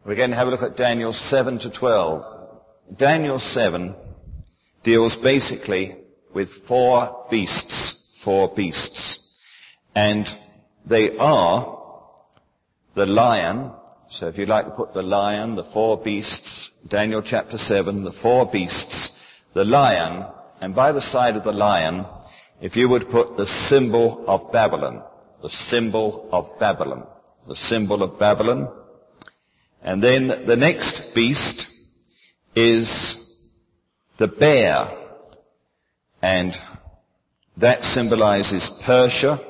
We're going to have a look at Daniel 7 to 12. Daniel 7 deals basically with four beasts. And they are the lion. So if you'd like to put the lion, the four beasts, Daniel chapter 7, the four beasts, the lion, and by the side of the lion, if you would put the symbol of Babylon, the symbol of Babylon, the symbol of Babylon. And then the next beast is the bear, and that symbolizes Persia.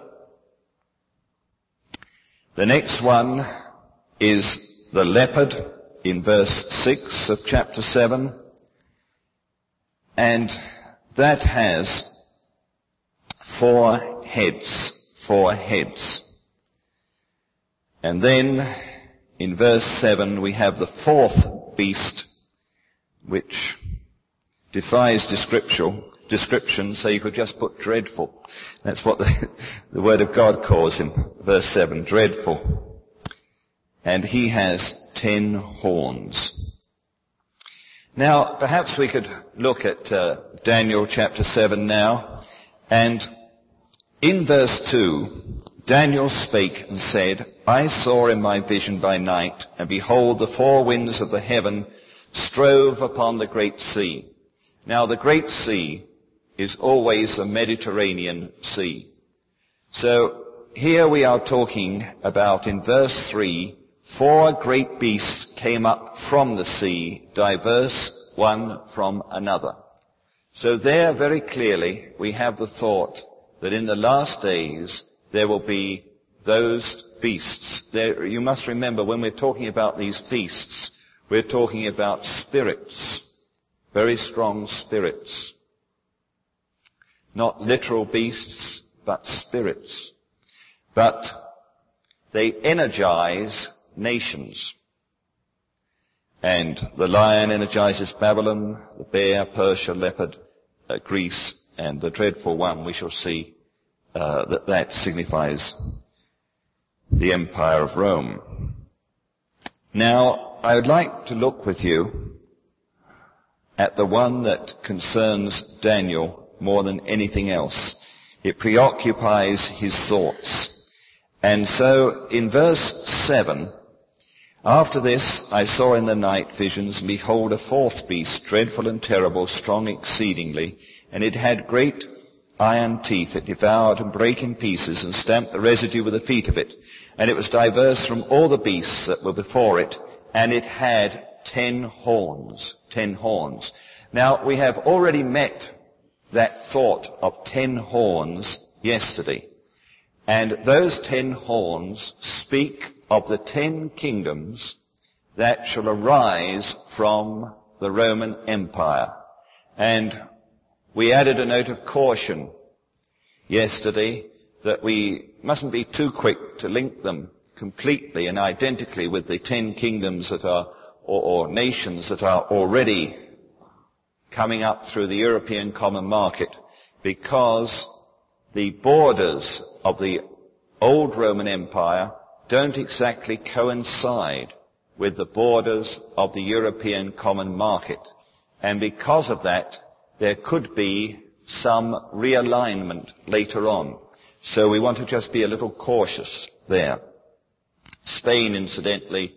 The next one is the leopard in verse 6 of chapter 7, and that has four heads. And then in verse 7 we have the fourth beast, which defies description, so you could just put dreadful. That's what the Word of God calls him, verse 7, dreadful. And he has 10 horns. Now, perhaps we could look at Daniel chapter 7 now, and in verse 2, Daniel spake and said, I saw in my vision by night, and behold, the four winds of the heaven strove upon the great sea. Now, the great sea is always the Mediterranean Sea. So, here we are talking about, in verse 3, four great beasts came up from the sea, diverse one from another. So there, very clearly, we have the thought that in the last days there will be those beasts. You must remember, when we're talking about these beasts, we're talking about spirits, very strong spirits. Not literal beasts, but spirits. But they energize nations. And the lion energizes Babylon, the bear, Persia, leopard, Greece, and the dreadful one, we shall see that signifies the Empire of Rome. Now, I would like to look with you at the one that concerns Daniel more than anything else. It preoccupies his thoughts. And so, in verse 7, after this I saw in the night visions, and behold, a fourth beast, dreadful and terrible, strong exceedingly, and it had great iron teeth. It devoured and brake in pieces, and stamped the residue with the feet of it. And it was diverse from all the beasts that were before it, and it had 10 horns. 10 horns. Now, we have already met that thought of 10 horns yesterday. And those 10 horns speak of the 10 kingdoms that shall arise from the Roman Empire. And we added a note of caution yesterday that we mustn't be too quick to link them completely and identically with the 10 kingdoms that are, or nations that are already coming up through the European common market, because the borders of the old Roman Empire don't exactly coincide with the borders of the European common market. And because of that, there could be some realignment later on. So we want to just be a little cautious there. Spain, incidentally,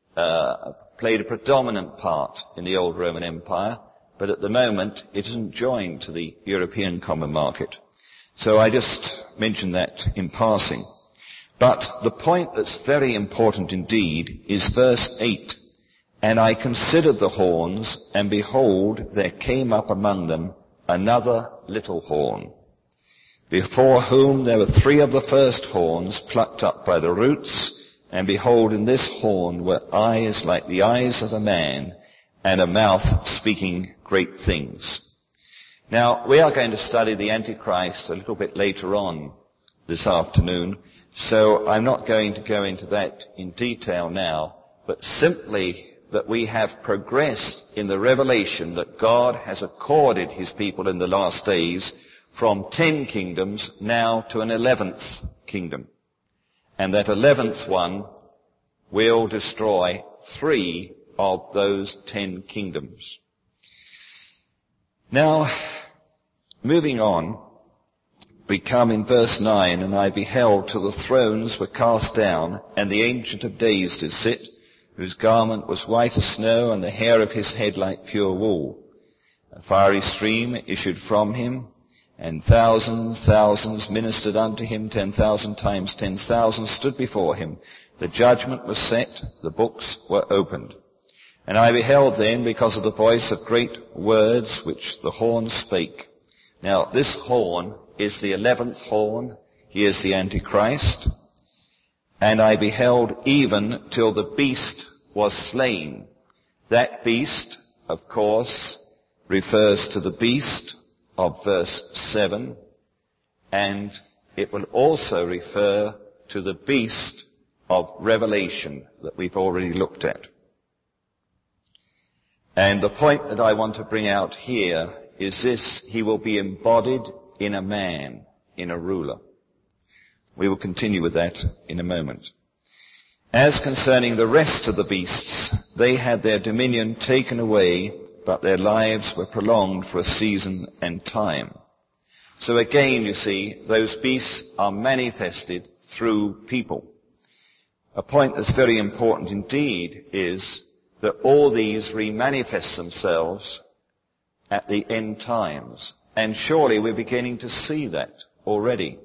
played a predominant part in the old Roman Empire, but at the moment it isn't joined to the European common market. So I just mentioned that in passing. But the point that's very important indeed is verse 8. And I considered the horns, and behold, there came up among them another little horn, before whom there were 3 of the first horns plucked up by the roots. And behold, in this horn were eyes like the eyes of a man, and a mouth speaking great things. Now, we are going to study the Antichrist a little bit later on this afternoon, so I'm not going to go into that in detail now, but simply that we have progressed in the revelation that God has accorded his people in the last days from 10 kingdoms now to an 11th kingdom. And that 11th one will destroy 3 of those 10 kingdoms. Now, moving on, we come in verse 9, and I beheld till the thrones were cast down, and the Ancient of Days did sit, whose garment was white as snow, and the hair of his head like pure wool. A fiery stream issued from him, and thousands ministered unto him. 10,000 times 10,000 stood before him. The judgment was set, the books were opened. And I beheld then, because of the voice of great words which the horn spake. Now, this horn is the 11th horn. He is the Antichrist. And I beheld even till the beast was slain. That beast, of course, refers to the beast of verse 7, and it will also refer to the beast of Revelation that we've already looked at. And the point that I want to bring out here is this: he will be embodied in a man, in a ruler. We will continue with that in a moment. As concerning the rest of the beasts, they had their dominion taken away, but their lives were prolonged for a season and time. So again, you see, those beasts are manifested through people. A point that's very important indeed is that all these remanifest themselves at the end times. And surely we're beginning to see that already.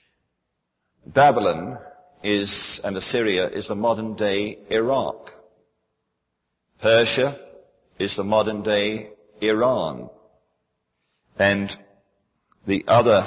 Babylon and Assyria is the modern day Iraq. Persia is the modern day Iran. And the other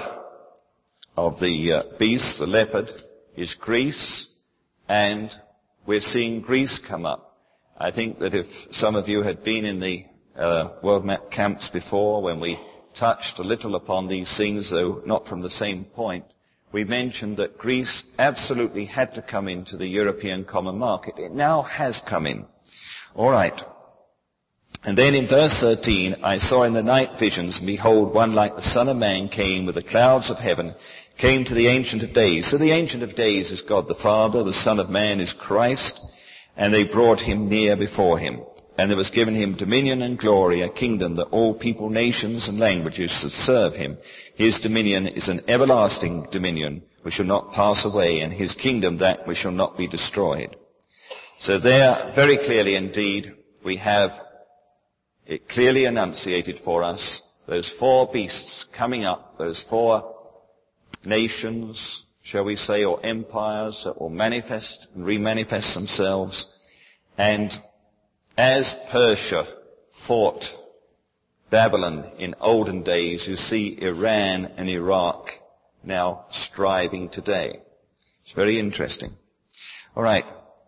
of the beasts, the leopard, is Greece, and we're seeing Greece come up. I think that if some of you had been in the World Map camps before, when we touched a little upon these things, though not from the same point, we mentioned that Greece absolutely had to come into the European common market. It now has come in. All right. And then in verse 13, I saw in the night visions, and behold, one like the Son of Man came with the clouds of heaven, came to the Ancient of Days. So the Ancient of Days is God the Father, the Son of Man is Christ, and they brought him near before him. And there was given him dominion and glory, a kingdom that all people, nations, and languages should serve him. His dominion is an everlasting dominion which shall not pass away, and his kingdom that which shall not be destroyed. So there, very clearly indeed, we have it clearly enunciated for us, those 4 beasts coming up, those 4 nations, shall we say, or empires that will manifest and remanifest themselves. And as Persia fought Babylon in olden days, you see Iran and Iraq now striving today. It's very interesting. All right.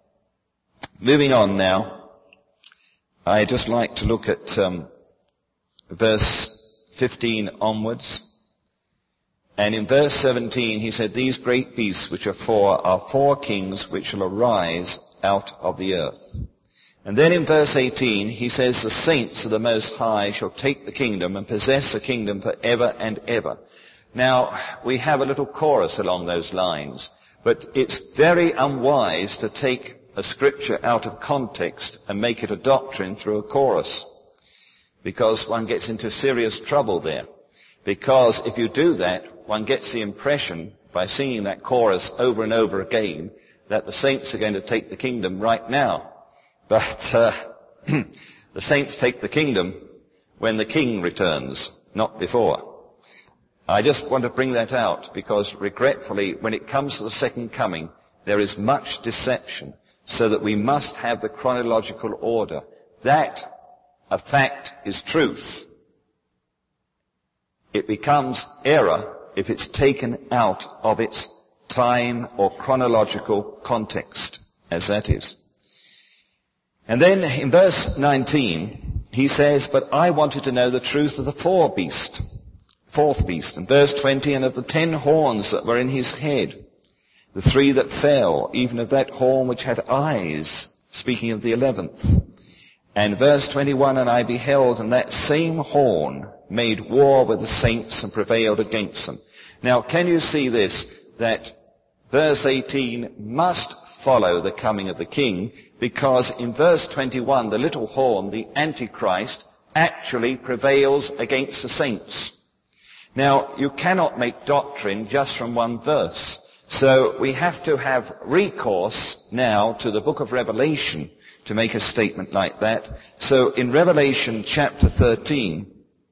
Moving on now. I'd just like to look at verse 15 onwards. And in verse 17 he said, these great beasts which are 4 are 4 kings which shall arise out of the earth. And then in verse 18 he says, the saints of the Most High shall take the kingdom and possess the kingdom for ever and ever. Now, we have a little chorus along those lines, but it's very unwise to take a scripture out of context and make it a doctrine through a chorus, because one gets into serious trouble there. Because if you do that, one gets the impression, by singing that chorus over and over again, that the saints are going to take the kingdom right now. But the saints take the kingdom when the king returns, not before. I just want to bring that out because, regretfully, when it comes to the second coming, there is much deception, so that we must have the chronological order. That, a fact, is truth. It becomes error if it's taken out of its time or chronological context, as that is. And then in verse 19, he says, but I wanted to know the truth of the 4th beast. And verse 20, and of the 10 horns that were in his head, the 3 that fell, even of that horn which had eyes, speaking of the 11th. And verse 21, and I beheld, and that same horn made war with the saints and prevailed against them. Now, can you see this? That verse 18 must follow the coming of the king, because in verse 21, the little horn, the Antichrist, actually prevails against the saints. Now, you cannot make doctrine just from one verse. So we have to have recourse now to the book of Revelation to make a statement like that. So in Revelation chapter 13,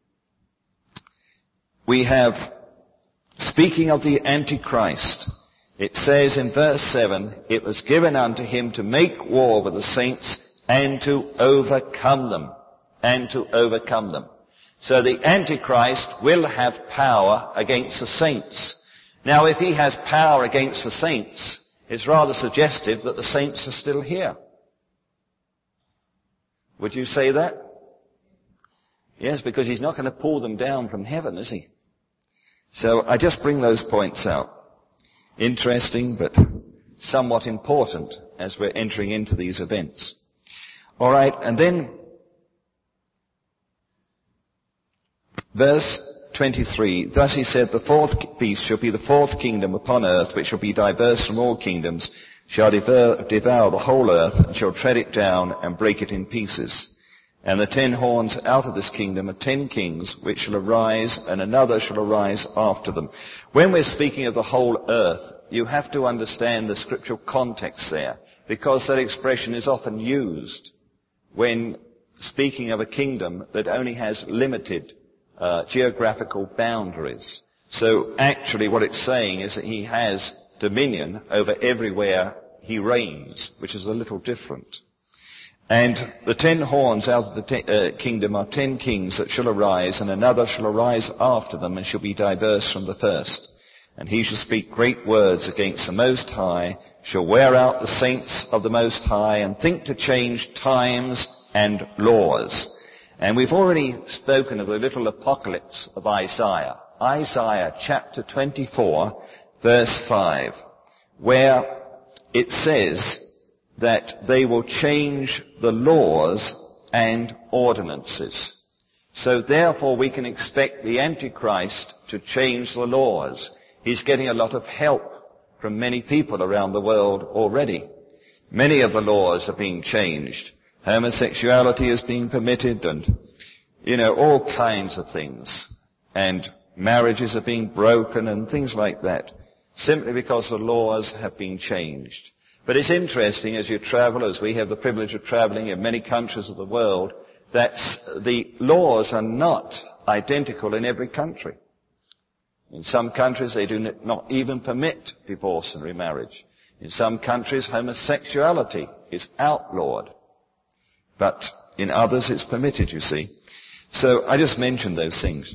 we have, speaking of the Antichrist, it says in verse 7, it was given unto him to make war with the saints and to overcome them. And to overcome them. So the Antichrist will have power against the saints. Now, if he has power against the saints, it's rather suggestive that the saints are still here. Would you say that? Yes, because he's not going to pull them down from heaven, is he? So I just bring those points out. Interesting, but somewhat important as we're entering into these events. All right, and then verse 23, thus he said, the fourth beast shall be the fourth kingdom upon earth, which shall be diverse from all kingdoms, shall devour the whole earth, and shall tread it down and break it in pieces. And the 10 horns out of this kingdom are 10 kings, which shall arise, and another shall arise after them. When we're speaking of the whole earth, you have to understand the scriptural context there, because that expression is often used when speaking of a kingdom that only has limited geographical boundaries. So actually what it's saying is that he has dominion over everywhere he reigns, which is a little different. And the 10 horns out of the kingdom are 10 kings that shall arise, and another shall arise after them, and shall be diverse from the first. And he shall speak great words against the Most High, shall wear out the saints of the Most High, and think to change times and laws. And we've already spoken of the little apocalypse of Isaiah. Isaiah chapter 24, verse 5, where it says that they will change the laws and ordinances. So therefore we can expect the Antichrist to change the laws. He's getting a lot of help from many people around the world already. Many of the laws are being changed. Homosexuality is being permitted, and, all kinds of things. And marriages are being broken and things like that, simply because the laws have been changed. But it's interesting as you travel, as we have the privilege of traveling in many countries of the world, that the laws are not identical in every country. In some countries they do not even permit divorce and remarriage. In some countries homosexuality is outlawed. But in others it's permitted, you see. So I just mentioned those things.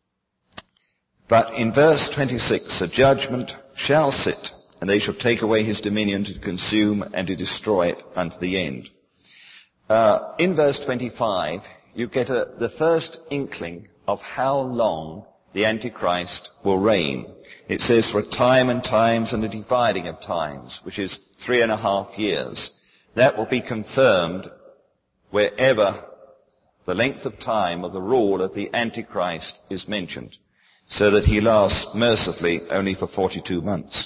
But in verse 26, the judgment shall sit, and they shall take away his dominion to consume and to destroy it unto the end. In verse 25, you get the first inkling of how long the Antichrist will reign. It says for a time and times and a dividing of times, which is 3.5 years. That will be confirmed wherever the length of time of the rule of the Antichrist is mentioned, so that he lasts mercifully only for 42 months.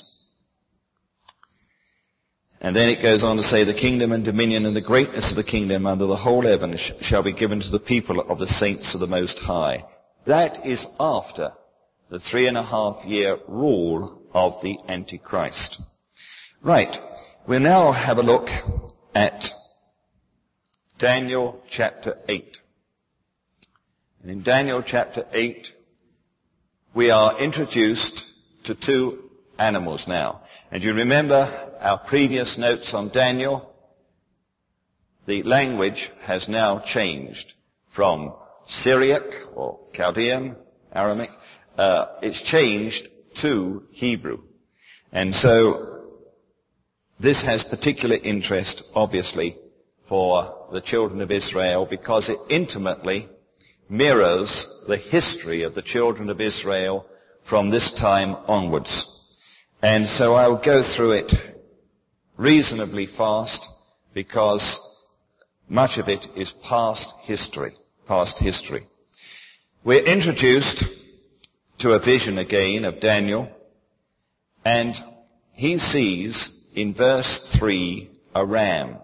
And then it goes on to say, the kingdom and dominion and the greatness of the kingdom under the whole heaven shall be given to the people of the saints of the Most High. That is after the 3.5 year rule of the Antichrist. Right. We'll now have a look at Daniel chapter 8. And in Daniel chapter 8, we are introduced to 2 animals now. And you remember our previous notes on Daniel? The language has now changed from Syriac or Chaldean, Aramaic. It's changed to Hebrew. And so this has particular interest, obviously, for the children of Israel, because it intimately mirrors the history of the children of Israel from this time onwards. And so I'll go through it reasonably fast, because much of it is past history. We're introduced to a vision again of Daniel, and he sees in verse 3, a ram,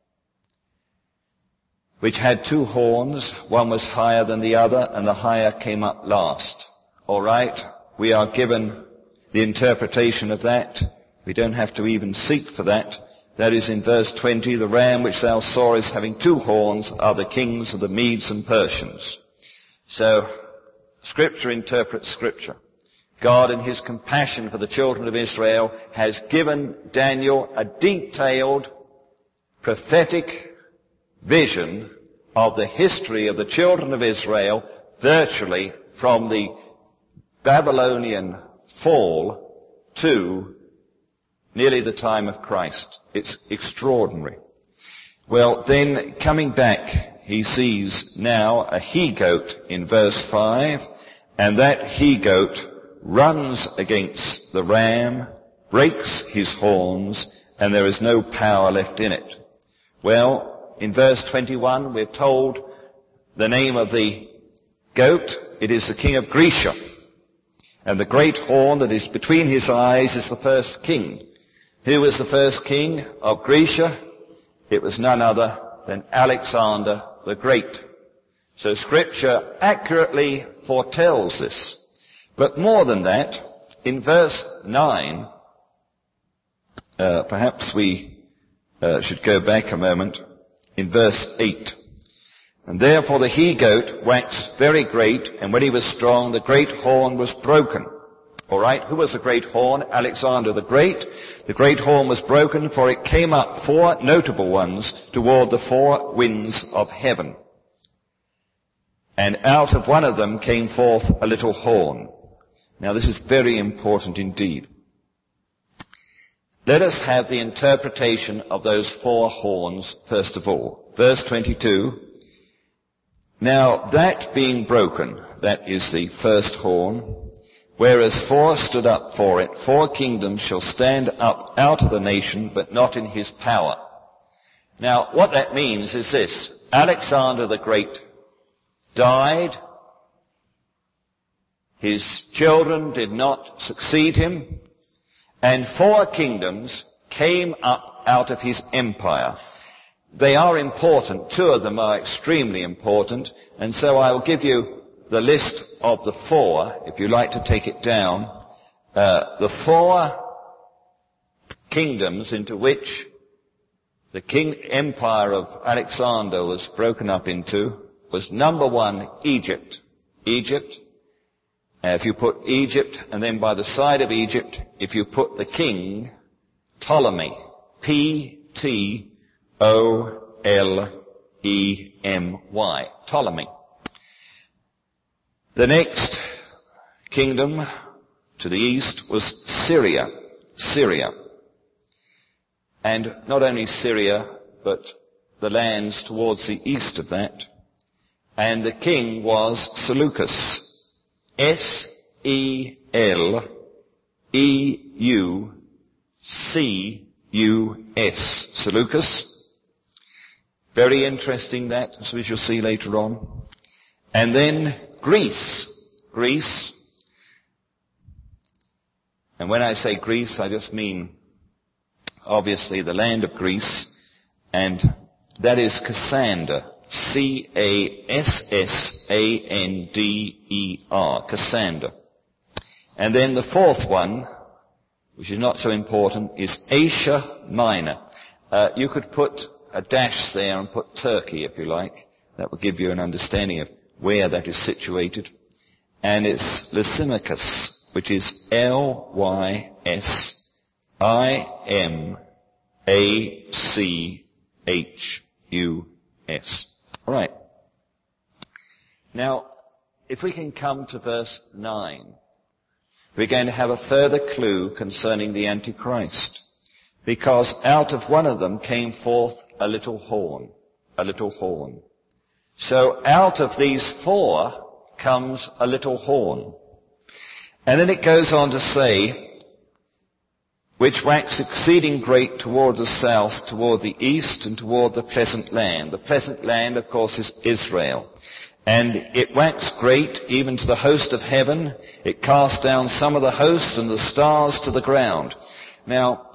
which had 2 horns. One was higher than the other, and the higher came up last. All right, we are given the interpretation of that. We don't have to even seek for that. That is in verse 20, the ram which thou sawest having 2 horns are the kings of the Medes and Persians. So, Scripture interprets Scripture. God, in his compassion for the children of Israel, has given Daniel a detailed prophetic vision of the history of the children of Israel, virtually from the Babylonian fall to nearly the time of Christ. It's extraordinary. Well, then, coming back, he sees now a he-goat in verse 5, and that he-goat runs against the ram, breaks his horns, and there is no power left in it. Well, in verse 21, we're told the name of the goat. It is the king of Grecia. And the great horn that is between his eyes is the first king. Who was the first king of Grecia? It was none other than Alexander the Great. So Scripture accurately foretells this. But more than that, in verse 9, perhaps we should go back a moment, in verse 8. And therefore the he-goat waxed very great, and when he was strong, the great horn was broken. All right, who was the great horn? Alexander the Great. The great horn was broken, for it came up 4 notable ones toward the 4 winds of heaven. And out of one of them came forth a little horn. Now this is very important indeed. Let us have the interpretation of those 4 horns first of all. Verse 22. Now that being broken, that is the first horn, whereas 4 stood up for it, 4 kingdoms shall stand up out of the nation, but not in his power. Now, what that means is this. Alexander the Great died. His children did not succeed him. And 4 kingdoms came up out of his empire. They are important. 2 of them are extremely important. And so I will give you the list of the 4, if you like to take it down, the 4 kingdoms into which the empire of Alexander was broken up into was number 1, Egypt. Egypt. If you put Egypt, and then by the side of Egypt, if you put the king, Ptolemy. P-T-O-L-E-M-Y. Ptolemy. The next kingdom to the east was Syria. Syria. And not only Syria, but the lands towards the east of that. And the king was Seleucus. S-E-L-E-U-C-U-S. Seleucus. Very interesting that, as we shall see later on. And then Greece. Greece. And when I say Greece, I just mean, obviously, the land of Greece. And that is Cassander. C-A-S-S-A-N-D-E-R. Cassander. And then the 4th one, which is not so important, is Asia Minor. You could put a dash there and put Turkey, if you like. That would give you an understanding of where that is situated. And it's Lysimachus, which is L-Y-S-I-M-A-C-H-U-S. All right. Now, if we can come to verse 9, we're going to have a further clue concerning the Antichrist. Because out of one of them came forth a little horn. A little horn. So out of these 4 comes a little horn. And then it goes on to say, which waxed exceeding great toward the south, toward the east, and toward the pleasant land. The pleasant land, of course, is Israel. And it waxed great even to the host of heaven. It cast down some of the hosts and the stars to the ground. Now,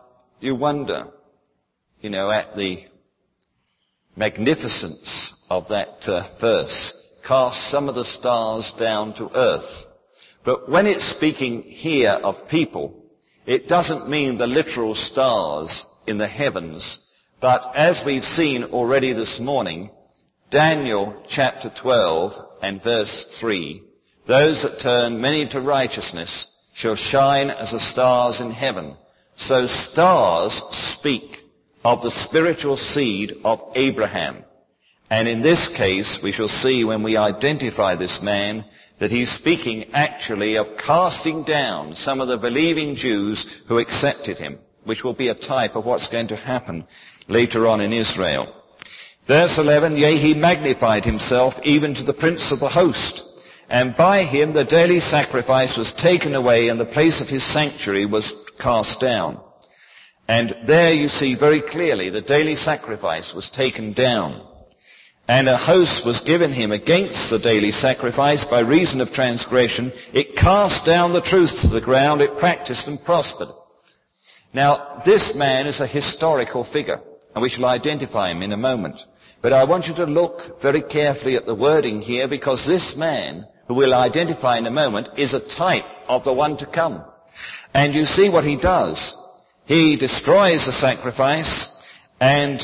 you wonder, at the magnificence of that verse, cast some of the stars down to earth. But when it's speaking here of people, it doesn't mean the literal stars in the heavens, but as we've seen already this morning, Daniel chapter 12 and verse 3, those that turn many to righteousness shall shine as the stars in heaven. So stars speak of the spiritual seed of Abraham. And in this case, we shall see when we identify this man that he's speaking actually of casting down some of the believing Jews who accepted him, which will be a type of what's going to happen later on in Israel. Verse 11, yea, he magnified himself even to the prince of the host, and by him the daily sacrifice was taken away, and the place of his sanctuary was cast down. And there you see very clearly the daily sacrifice was taken down. And a host was given him against the daily sacrifice by reason of transgression. It cast down the truth to the ground, it practiced and prospered. Now, this man is a historical figure, and we shall identify him in a moment. But I want you to look very carefully at the wording here, because this man, who we'll identify in a moment, is a type of the one to come. And you see what he does. He destroys the sacrifice and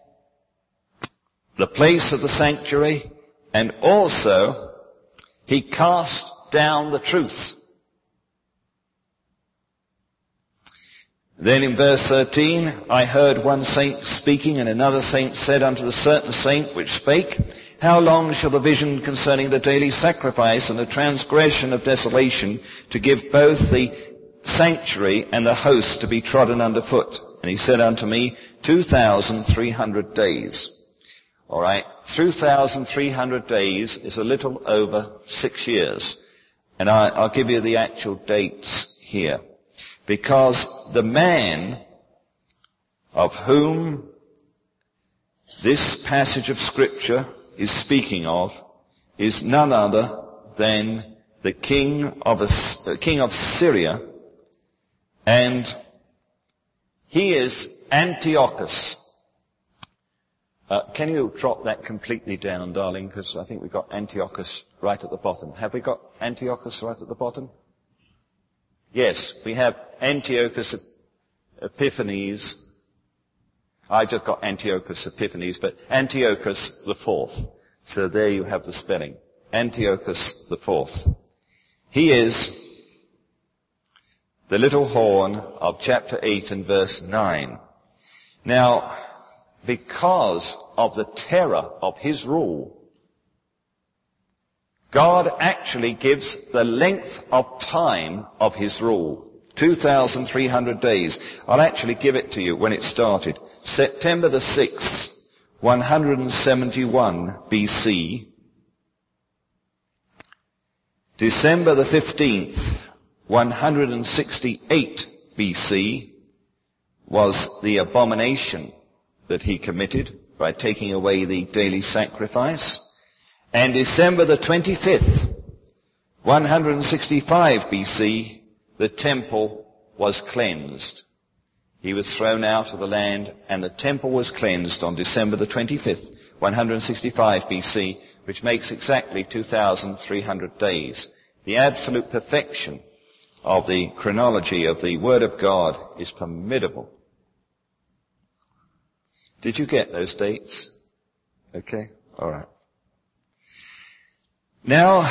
the place of the sanctuary, and also he cast down the truth. Then in verse 13, I heard one saint speaking, and another saint said unto the certain saint which spake, how long shall the vision concerning the daily sacrifice and the transgression of desolation to give both the sanctuary and the host to be trodden under foot? And he said unto me, 2,300 days. All right, 2,300 days is a little over 6 years. And I'll give you the actual dates here. Because the man of whom this passage of Scripture is speaking of is none other than the king of Syria, and he is Antiochus. Can you drop that completely down, darling, because I think we've got Antiochus right at the bottom. Have we got Antiochus right at the bottom? Yes, we have Antiochus Epiphanes. I just got Antiochus Epiphanes, but Antiochus the fourth. So there you have the spelling. Antiochus the fourth. He is the little horn of chapter 8 and verse 9. Now, because of the terror of his rule, God actually gives the length of time of his rule. 2,300 days. I'll actually give it to you when it started. September the 6th, 171 BC. December the 15th, 168 BC was the abomination that he committed by taking away the daily sacrifice. And December the 25th, 165 BC, the temple was cleansed. He was thrown out of the land, and the temple was cleansed on December the 25th, 165 BC, which makes exactly 2,300 days. The absolute perfection of the chronology of the Word of God is formidable. Did you get those dates? Okay, all right. Now,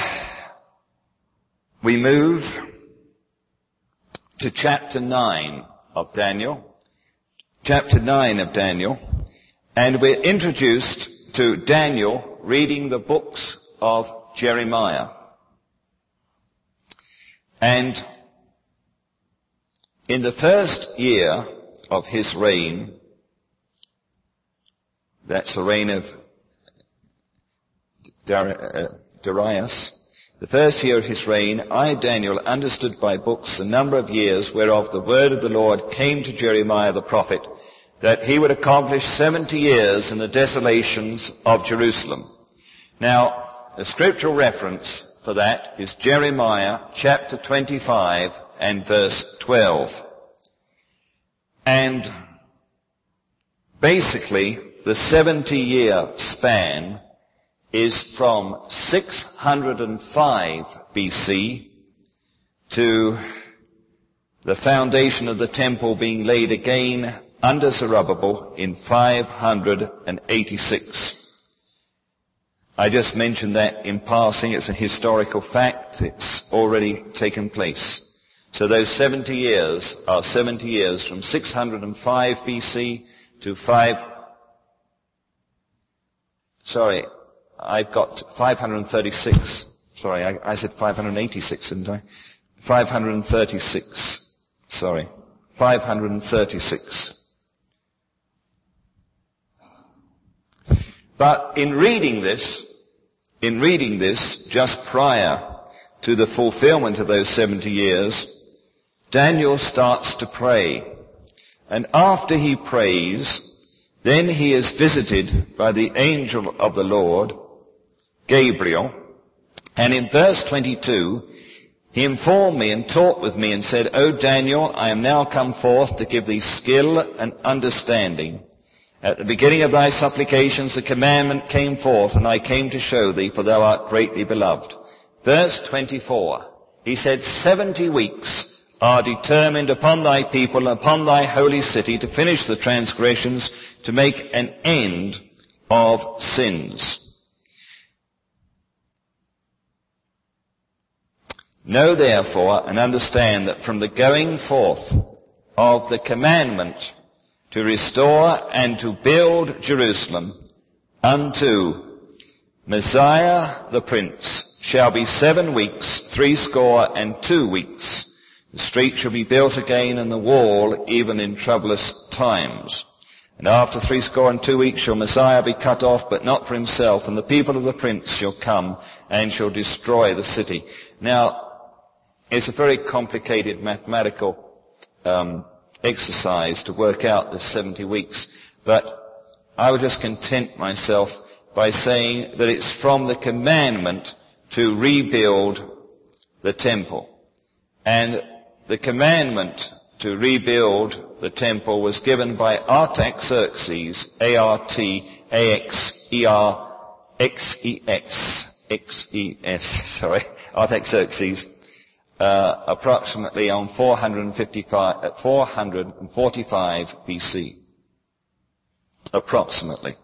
we move to chapter 9 of Daniel. Chapter 9 of Daniel. And we're introduced to Daniel reading the books of Jeremiah. And in the first year of his reign, that's the reign of Darius, the first year of his reign, I, Daniel, understood by books the number of years whereof the word of the Lord came to Jeremiah the prophet, that he would accomplish 70 years in the desolations of Jerusalem. Now, the scriptural reference for that is Jeremiah chapter 25 and verse 12. And Basically, the 70-year span is from 605 BC to the foundation of the temple being laid again under Zerubbabel in 586. I just mentioned that in passing. It's a historical fact. It's already taken place. So those 70 years are 70 years from 605 BC to I've got 536. Sorry, I said 586, didn't I? 536. 536. But in reading this, just prior to the fulfillment of those 70 years, Daniel starts to pray. And after he prays, then he is visited by the angel of the Lord, Gabriel. And in verse 22, he informed me and talked with me and said, O Daniel, I am now come forth to give thee skill and understanding. At the beginning of thy supplications the commandment came forth, and I came to show thee, for thou art greatly beloved. Verse 24, he said, 70 weeks are determined upon thy people and upon thy holy city to finish the transgressions, to make an end of sins. Know therefore and understand that from the going forth of the commandment to restore and to build Jerusalem unto Messiah the Prince shall be 7 weeks, 62 weeks. The street shall be built again and the wall even in troublous times. And after 62 weeks shall Messiah be cut off, but not for himself, and the people of the Prince shall come and shall destroy the city. Now, it's a very complicated mathematical exercise to work out the 70 weeks, but I would just content myself by saying that it's from the commandment to rebuild the temple. And the commandment to rebuild the temple was given by Artaxerxes, Artaxerxes, approximately on 445 BC. Approximately.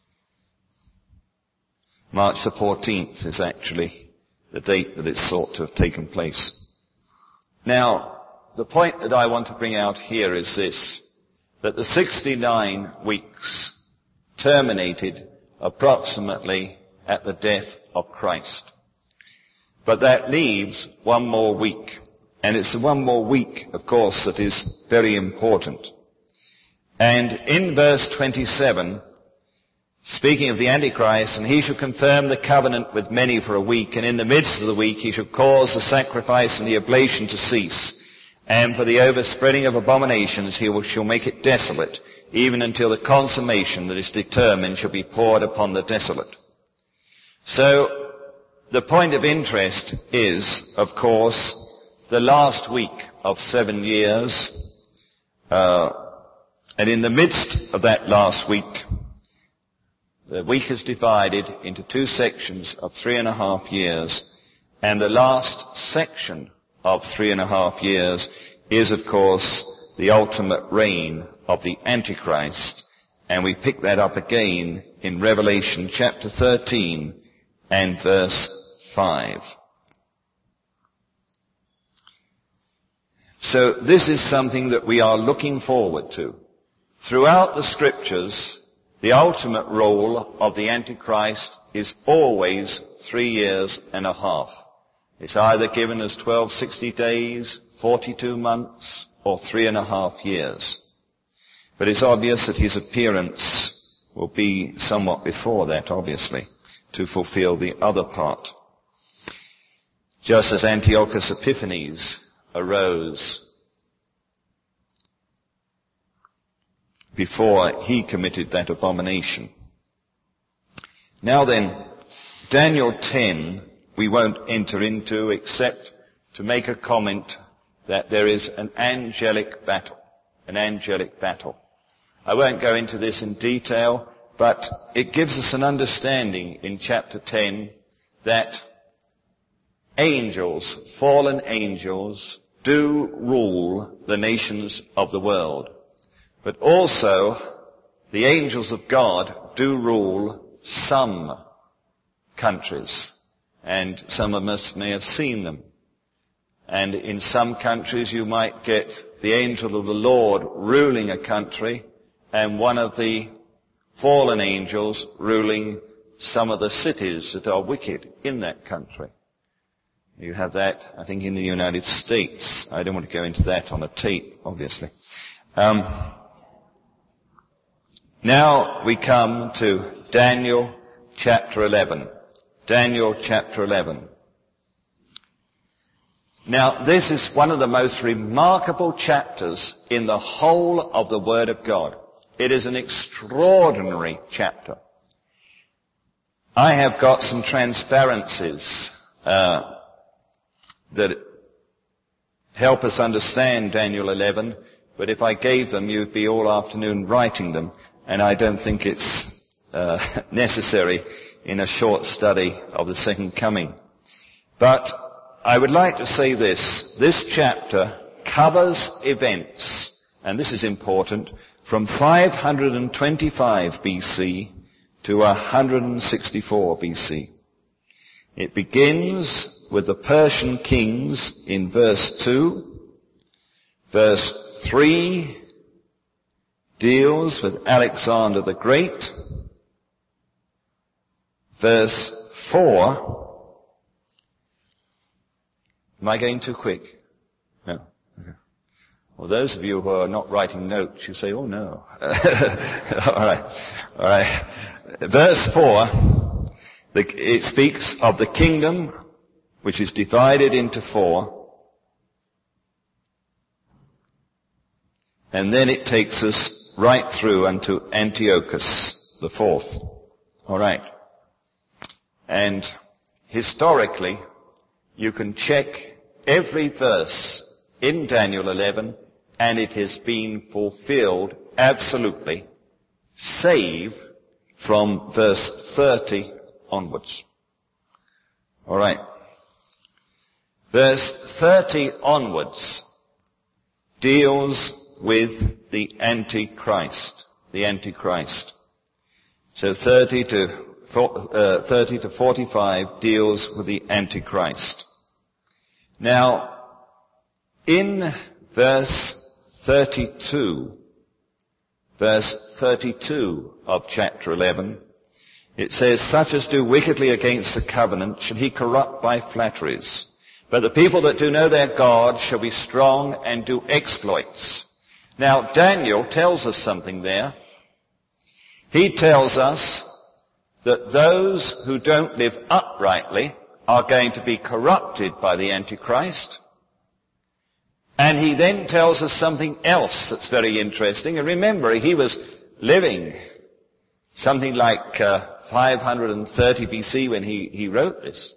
March the 14th is actually the date that it's thought to have taken place. Now, the point that I want to bring out here is this, that the 69 weeks terminated approximately at the death of Christ. But that leaves one more week. And it's the one more week, of course, that is very important. And in verse 27, speaking of the Antichrist, and he shall confirm the covenant with many for a week, and in the midst of the week he shall cause the sacrifice and the oblation to cease. And for the overspreading of abominations he shall make it desolate, even until the consummation that is determined shall be poured upon the desolate. So, the point of interest is, of course, the last week of 7 years, and in the midst of that last week, the week is divided into 2 sections of 3.5 years, and the last section of 3.5 years is, of course, the ultimate reign of the Antichrist, and we pick that up again in Revelation chapter 13 and verse 5. So this is something that we are looking forward to. Throughout the scriptures, the ultimate rule of the Antichrist is always 3.5 years. It's either given as 1260 days, 42 months, or 3.5 years. But it's obvious that his appearance will be somewhat before that, obviously, to fulfill the other part. Just as Antiochus Epiphanes arose before he committed that abomination. Now then, Daniel 10 we won't enter into except to make a comment that there is an angelic battle. I won't go into this in detail, but it gives us an understanding in chapter 10 that angels, fallen angels, do rule the nations of the world. But also, the angels of God do rule some countries. And some of us may have seen them. And in some countries you might get the angel of the Lord ruling a country and one of the fallen angels ruling some of the cities that are wicked in that country. You have that, I think, in the United States. I don't want to go into that on a tape, obviously. Now we come to Daniel chapter 11. Daniel chapter 11. Now, this is one of the most remarkable chapters in the whole of the Word of God. It is an extraordinary chapter. I have got some transparencies that help us understand Daniel 11, but if I gave them, you'd be all afternoon writing them, and I don't think it's necessary in a short study of the second coming. But I would like to say this. This chapter covers events, and this is important, from 525 BC to 164 BC. It begins with the Persian kings in verse 2. Verse 3 deals with Alexander the Great. Verse 4. Am I going too quick? No. Okay. Well, those of you who are not writing notes, you say, oh no. All right. Verse 4, it speaks of the kingdom which is divided into 4. And then it takes us right through unto Antiochus the 4th. All right. And historically, you can check every verse in Daniel 11, and it has been fulfilled absolutely, save from verse 30 onwards. All right. Verse 30 onwards deals with the Antichrist. The Antichrist. So 30 to 45 deals with the Antichrist. Now, in verse 32 of chapter 11, it says, such as do wickedly against the covenant shall he corrupt by flatteries. But the people that do know their God shall be strong and do exploits. Now, Daniel tells us something there. He tells us that those who don't live uprightly are going to be corrupted by the Antichrist. And he then tells us something else that's very interesting. And remember, he was living something like 530 BC when he wrote this.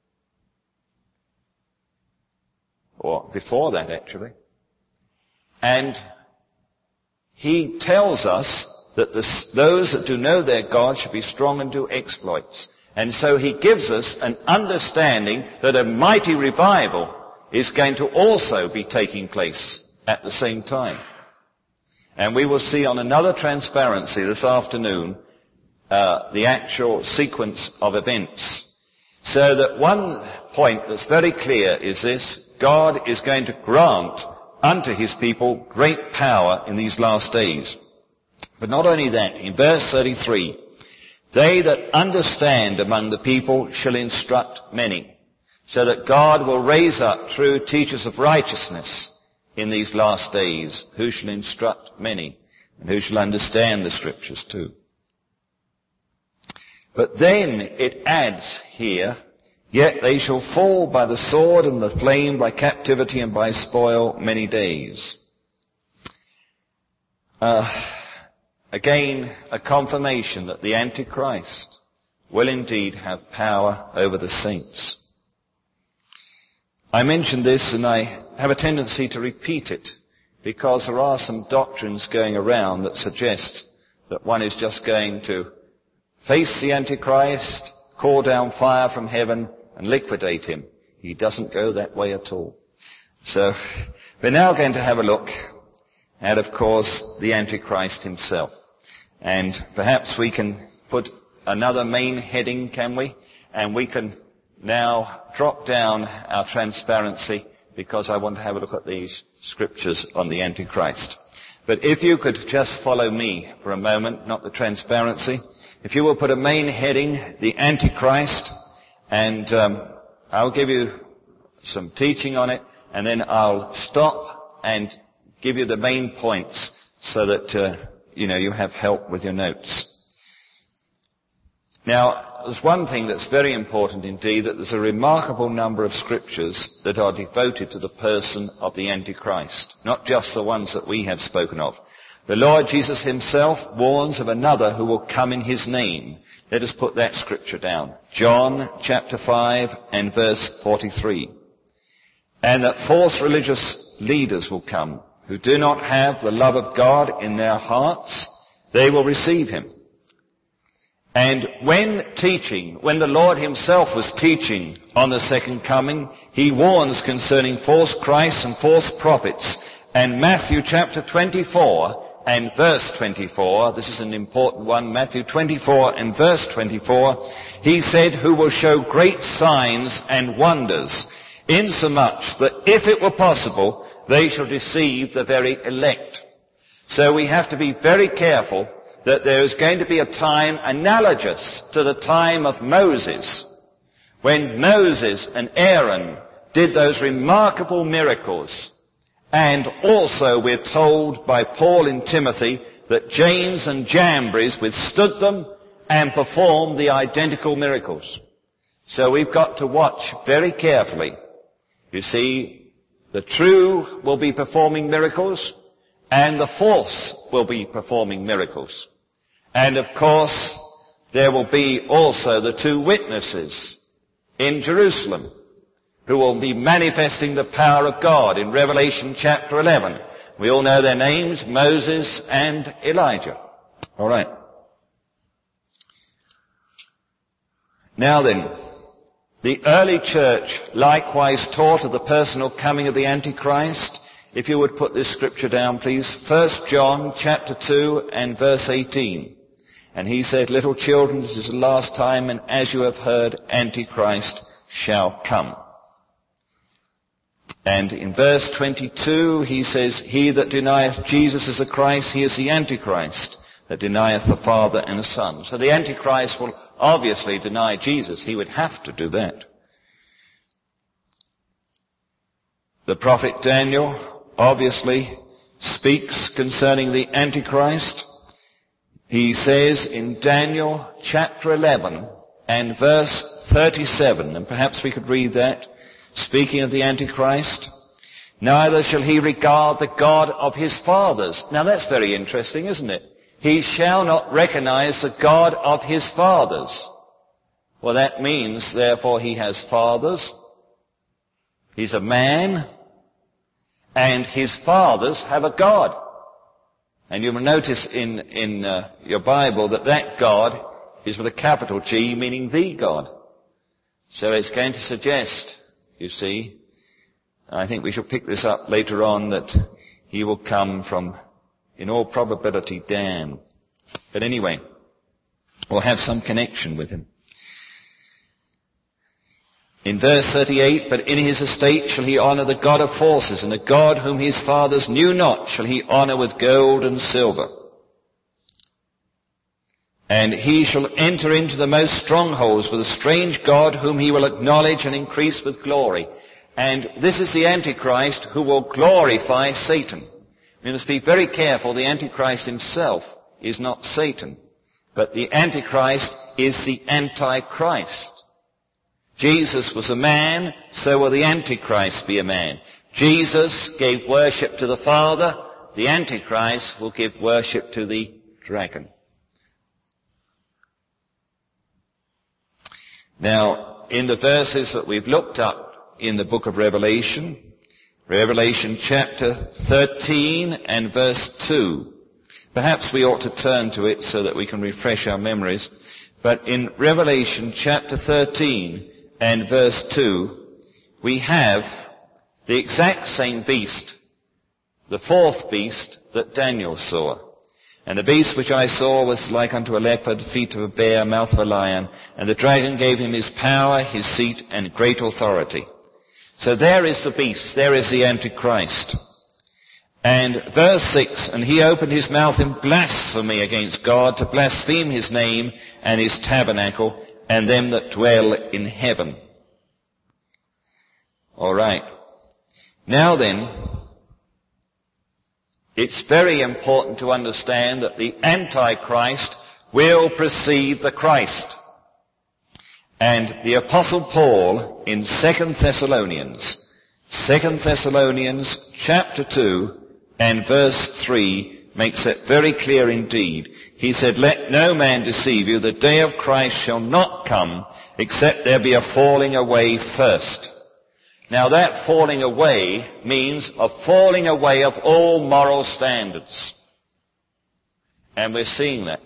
Or before that, actually. And he tells us that those that do know their God should be strong and do exploits. And so he gives us an understanding that a mighty revival is going to also be taking place at the same time. And we will see on another transparency this afternoon the actual sequence of events. So that one point that's very clear is this: God is going to grant unto his people great power in these last days. But not only that, in verse 33, they that understand among the people shall instruct many, so that God will raise up true teachers of righteousness in these last days, who shall instruct many, and who shall understand the scriptures too. But then it adds here, yet they shall fall by the sword and the flame, by captivity and by spoil many days. Again, a confirmation that the Antichrist will indeed have power over the saints. I mentioned this, and I have a tendency to repeat it, because there are some doctrines going around that suggest that one is just going to face the Antichrist, call down fire from heaven, and liquidate him. He doesn't go that way at all. So, we're now going to have a look at, of course, the Antichrist himself. And perhaps we can put another main heading, can we? And we can now drop down our transparency, because I want to have a look at these scriptures on the Antichrist. But if you could just follow me for a moment, not the transparency. If you will put a main heading, the Antichrist, and I'll give you some teaching on it, and then I'll stop and give you the main points so that, you have help with your notes. Now, there's one thing that's very important indeed, that there's a remarkable number of scriptures that are devoted to the person of the Antichrist, not just the ones that we have spoken of. The Lord Jesus himself warns of another who will come in his name. Let us put that scripture down. John chapter 5 and verse 43. And that false religious leaders will come, who do not have the love of God in their hearts. They will receive him. And when the Lord himself was teaching on the second coming, he warns concerning false Christs and false prophets. And Matthew chapter 24 and verse 24, this is an important one, Matthew 24 and verse 24, he said, who will show great signs and wonders, insomuch that if it were possible, they shall deceive the very elect. So we have to be very careful that there is going to be a time analogous to the time of Moses, when Moses and Aaron did those remarkable miracles. And also we're told by Paul in Timothy that James and Jambres withstood them and performed the identical miracles. So we've got to watch very carefully. You see, the true will be performing miracles, and the false will be performing miracles. And of course, there will be also the two witnesses in Jerusalem who will be manifesting the power of God in Revelation chapter 11. We all know their names, Moses and Elijah. All right. Now then, the early church likewise taught of the personal coming of the Antichrist. If you would put this scripture down, please. 1 John chapter 2 and verse 18. And he said, little children, this is the last time, and as you have heard, Antichrist shall come. And in verse 22, he says, he that denieth Jesus as the Christ, he is the Antichrist, that denieth the Father and the Son. So the Antichrist will obviously deny Jesus. He would have to do that. The prophet Daniel obviously speaks concerning the Antichrist. He says in Daniel chapter 11 and verse 37, and perhaps we could read that, speaking of the Antichrist, neither shall he regard the God of his fathers. Now that's very interesting, isn't it? He shall not recognize the God of his fathers. Well, that means, therefore, he has fathers. He's a man, and his fathers have a God. And you will notice in your Bible that God is with a capital G, meaning the God. So it's going to suggest, you see, I think we shall pick this up later on, that he will come from, in all probability, Dan. But anyway, we'll have some connection with him. In verse 38, but in his estate shall he honour the God of forces, and the God whom his fathers knew not shall he honour with gold and silver. And he shall enter into the most strongholds with a strange God whom he will acknowledge and increase with glory. And this is the Antichrist who will glorify Satan. We must be very careful. The Antichrist himself is not Satan, but the Antichrist is the Antichrist. Jesus was a man, so will the Antichrist be a man. Jesus gave worship to the Father. The Antichrist will give worship to the dragon. Now, in the verses that we've looked up in the book of Revelation Revelation chapter 13 and verse 2. Perhaps we ought to turn to it so that we can refresh our memories. But in Revelation chapter 13 and verse 2, we have the exact same beast, the fourth beast that Daniel saw. And the beast which I saw was like unto a leopard, feet of a bear, mouth of a lion, and the dragon gave him his power, his seat, and great authority. So there is the beast, there is the Antichrist. And verse 6, and he opened his mouth in blasphemy against God, to blaspheme his name and his tabernacle, and them that dwell in heaven. All right. Now then, it's very important to understand that the Antichrist will precede the Christ. And the Apostle Paul in 2 Thessalonians chapter 2 and verse 3 makes it very clear indeed. He said, let no man deceive you, the day of Christ shall not come except there be a falling away first. Now that falling away means a falling away of all moral standards. And we're seeing that.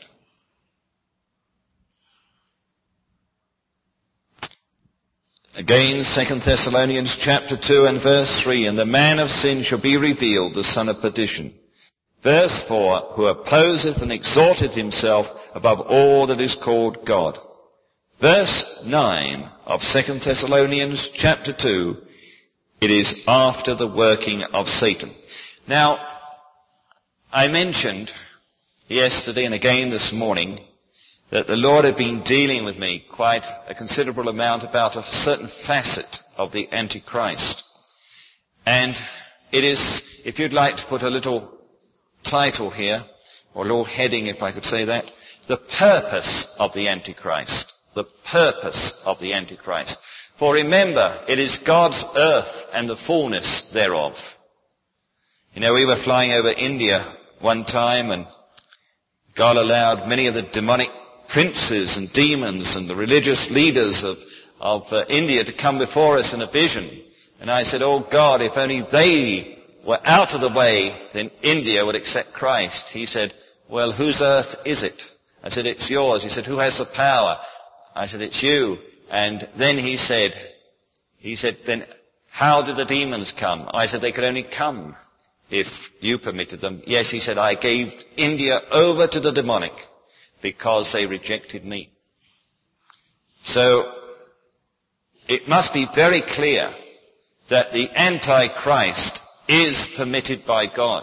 Again, 2 Thessalonians chapter 2 and verse 3, and the man of sin shall be revealed, the son of perdition. Verse 4, who opposeth and exalteth himself above all that is called God. Verse 9 of 2 Thessalonians chapter 2, it is after the working of Satan. Now, I mentioned yesterday and again this morning that the Lord had been dealing with me quite a considerable amount about a certain facet of the Antichrist. And it is, if you'd like to put a little title here, or a little heading if I could say that, the purpose of the Antichrist. The purpose of the Antichrist. For remember, it is God's earth and the fullness thereof. You know, we were flying over India one time, and God allowed many of the demonic princes and demons and the religious leaders of India to come before us in a vision. And I said, oh God, if only they were out of the way, then India would accept Christ. He said, well, whose earth is it? I said, it's yours. He said, who has the power? I said, it's you. And then he said, then how did the demons come? I said, they could only come if you permitted them. Yes, he said, I gave India over to the demonic because they rejected me. So, it must be very clear that the Antichrist is permitted by God.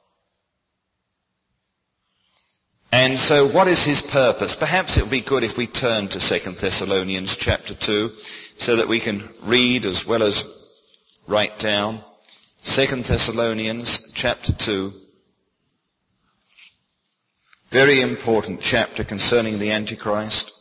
And so what is his purpose? Perhaps it would be good if we turn to 2 Thessalonians chapter 2 so that we can read as well as write down. 2 Thessalonians chapter 2. Very important chapter concerning the Antichrist.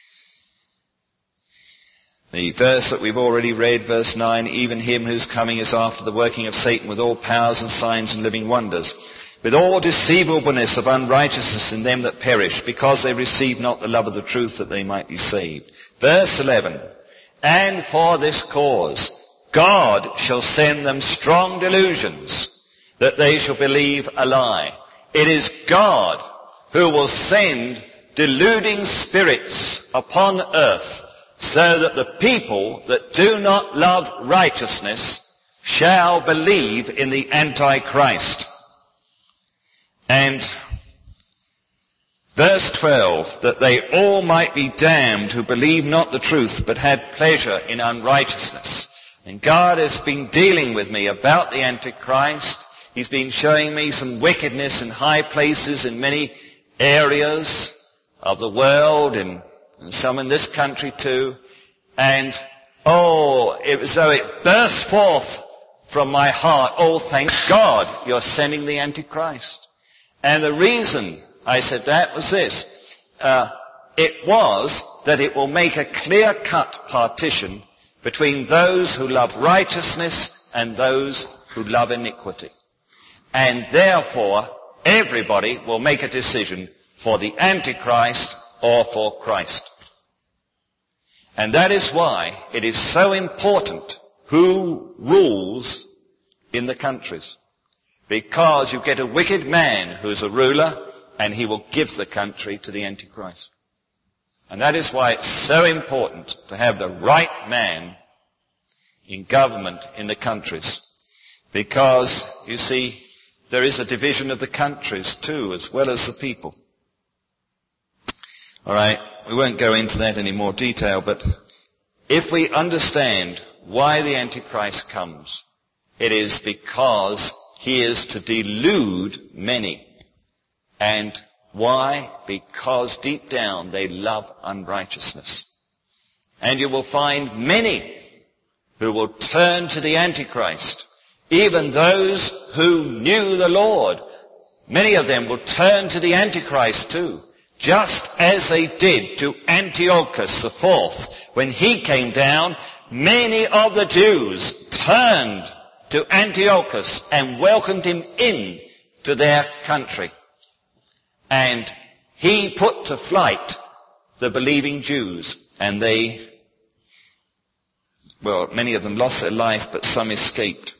The verse that we've already read, verse 9, even him whose coming is after the working of Satan with all powers and signs and living wonders, with all deceivableness of unrighteousness in them that perish, because they receive not the love of the truth that they might be saved. Verse 11, and for this cause God shall send them strong delusions, that they shall believe a lie. It is God who will send deluding spirits upon earth, so that the people that do not love righteousness shall believe in the Antichrist. And verse 12, that they all might be damned who believe not the truth, but had pleasure in unrighteousness. And God has been dealing with me about the Antichrist. He's been showing me some wickedness in high places in many areas of the world, and some in this country too. And, it was though it burst forth from my heart, thank God you're sending the Antichrist. And the reason I said that was this. It was that it will make a clear-cut partition between those who love righteousness and those who love iniquity. And therefore, everybody will make a decision for the Antichrist or for Christ. And that is why it is so important who rules in the countries. Because you get a wicked man who's a ruler, and he will give the country to the Antichrist. And that is why it's so important to have the right man in government in the countries. Because, you see, there is a division of the countries too, as well as the people. All right, we won't go into that in any more detail, but if we understand why the Antichrist comes, it is because he is to delude many. And why? Because deep down they love unrighteousness. And you will find many who will turn to the Antichrist. Even those who knew the Lord, many of them will turn to the Antichrist too. Just as they did to Antiochus IV. When he came down, many of the Jews turned to Antiochus and welcomed him in to their country. And he put to flight the believing Jews, and many of them lost their life, but some escaped.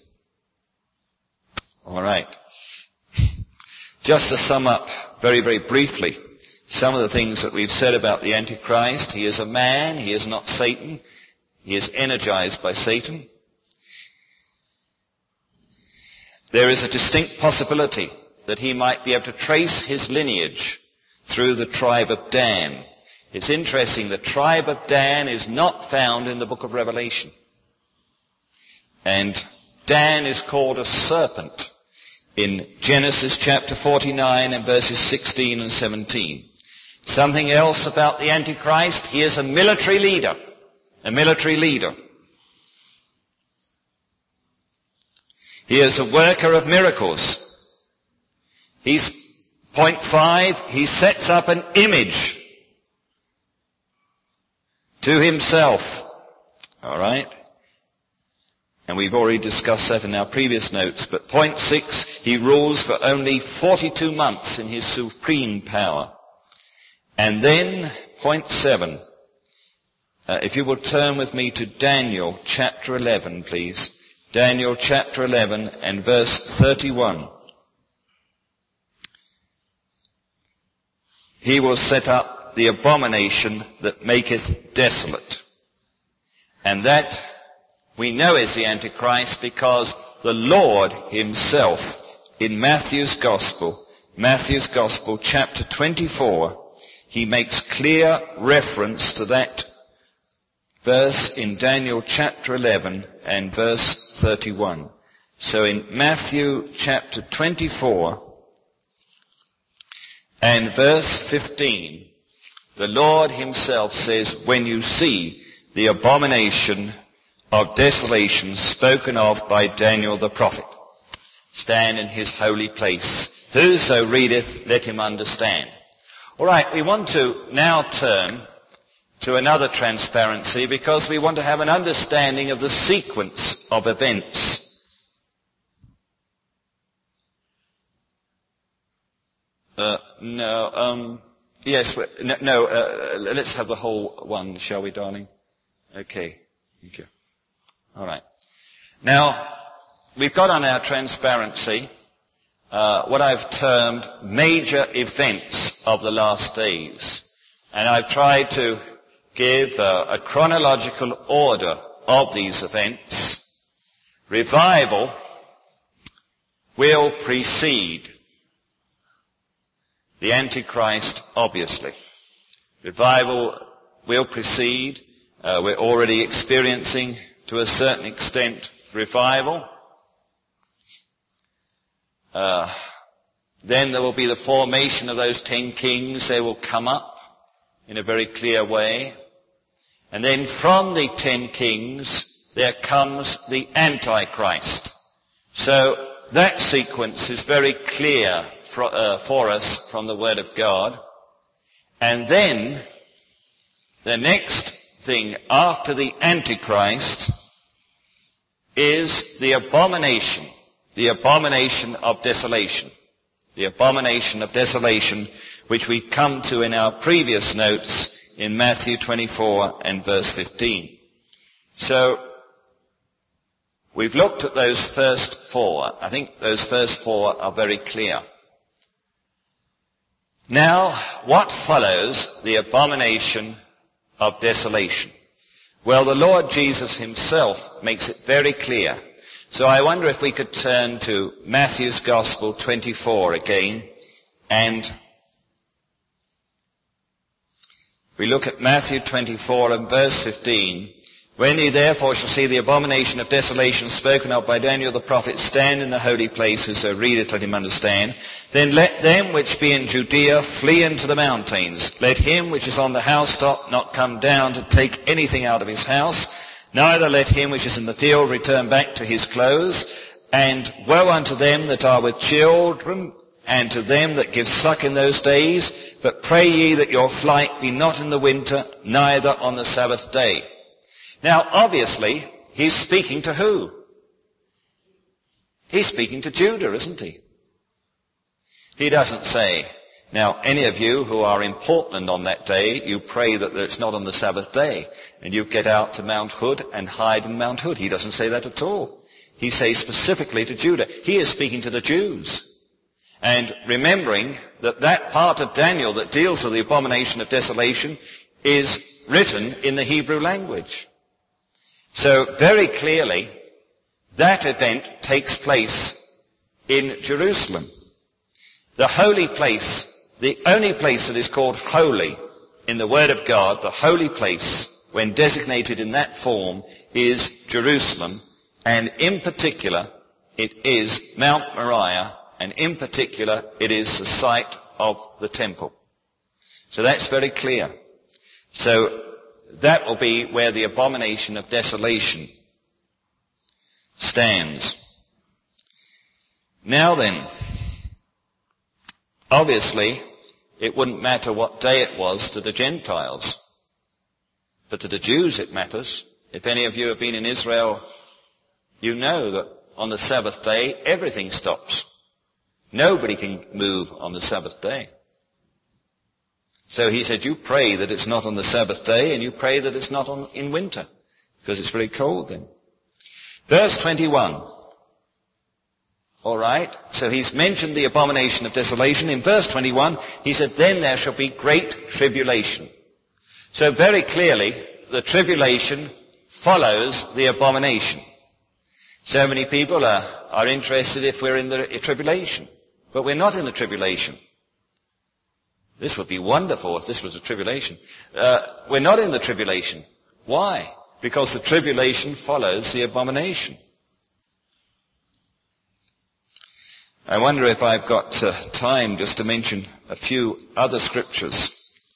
All right. Just to sum up very, very briefly some of the things that we've said about the Antichrist. He is a man. He is not Satan. He is energized by Satan. There is a distinct possibility that he might be able to trace his lineage through the tribe of Dan. It's interesting, the tribe of Dan is not found in the book of Revelation. And Dan is called a serpent in Genesis chapter 49 and verses 16 and 17. Something else about the Antichrist, he is a military leader. A military leader. He is a worker of miracles. He's, point 5, he sets up an image to himself. All right? And we've already discussed that in our previous notes. But point 6, he rules for only 42 months in his supreme power. And then, point 7, if you will turn with me to Daniel chapter 11, please. Daniel chapter 11 and verse 31. He will set up the abomination that maketh desolate. And that we know is the Antichrist because the Lord himself in Matthew's Gospel chapter 24, he makes clear reference to that verse in Daniel chapter 11 and verse 31. So in Matthew chapter 24 and verse 15, the Lord himself says, when you see the abomination of desolation spoken of by Daniel the prophet, stand in his holy place. Whoso readeth, let him understand. All right, we want to now turn to another transparency because we want to have an understanding of the sequence of events. Let's have the whole one, shall we, darling? Okay, thank you. All right. Now, we've got on our transparency what I've termed major events of the last days. And I've tried to give a chronological order of these events. Revival will precede the Antichrist, obviously. Revival will precede. We're already experiencing, to a certain extent, revival. Then there will be the formation of those 10 kings. They will come up in a very clear way. And then from the 10 kings, there comes the Antichrist. So that sequence is very clear for us from the Word of God. And then the next thing after the Antichrist is the abomination of desolation. The abomination of desolation, which we've come to in our previous notes in Matthew 24 and verse 15. So We've looked at those first four. I think those first four are very clear. Now, what follows the abomination of desolation? Well, the Lord Jesus himself makes it very clear. So I wonder if we could turn to Matthew's Gospel 24 again, and we look at Matthew 24 and verse 15. When ye therefore shall see the abomination of desolation spoken of by Daniel the prophet stand in the holy place, whoso readeth let him understand, then let them which be in Judea flee into the mountains. Let him which is on the housetop not come down to take anything out of his house, neither let him which is in the field return back to his clothes. And woe unto them that are with children, and to them that give suck in those days. But pray ye that your flight be not in the winter, neither on the Sabbath day. Now, obviously, he's speaking to who? He's speaking to Judah, isn't he? He doesn't say, now, any of you who are in Portland on that day, you pray that it's not on the Sabbath day, and you get out to Mount Hood and hide in Mount Hood. He doesn't say that at all. He says specifically to Judah. He is speaking to the Jews. And remembering that that part of Daniel that deals with the abomination of desolation is written in the Hebrew language. So very clearly, that event takes place in Jerusalem. The holy place, the only place that is called holy in the Word of God, the holy place, when designated in that form, is Jerusalem, and in particular, it is Mount Moriah, and in particular, it is the site of the temple. So that's very clear. So that will be where the abomination of desolation stands. Now then, obviously, it wouldn't matter what day it was to the Gentiles, but to the Jews it matters. If any of you have been in Israel, you know that on the Sabbath day, everything stops. Nobody can move on the Sabbath day. So he said, you pray that it's not on the Sabbath day, and you pray that it's not in winter, because it's very cold then. Verse 21. All right, so he's mentioned the abomination of desolation. In verse 21, he said, then there shall be great tribulation. So very clearly, the tribulation follows the abomination. So many people are interested if we're in the tribulation. But we're not in the tribulation. This would be wonderful if this was a tribulation. We're not in the tribulation. Why? Because the tribulation follows the abomination. I wonder if I've got time just to mention a few other scriptures.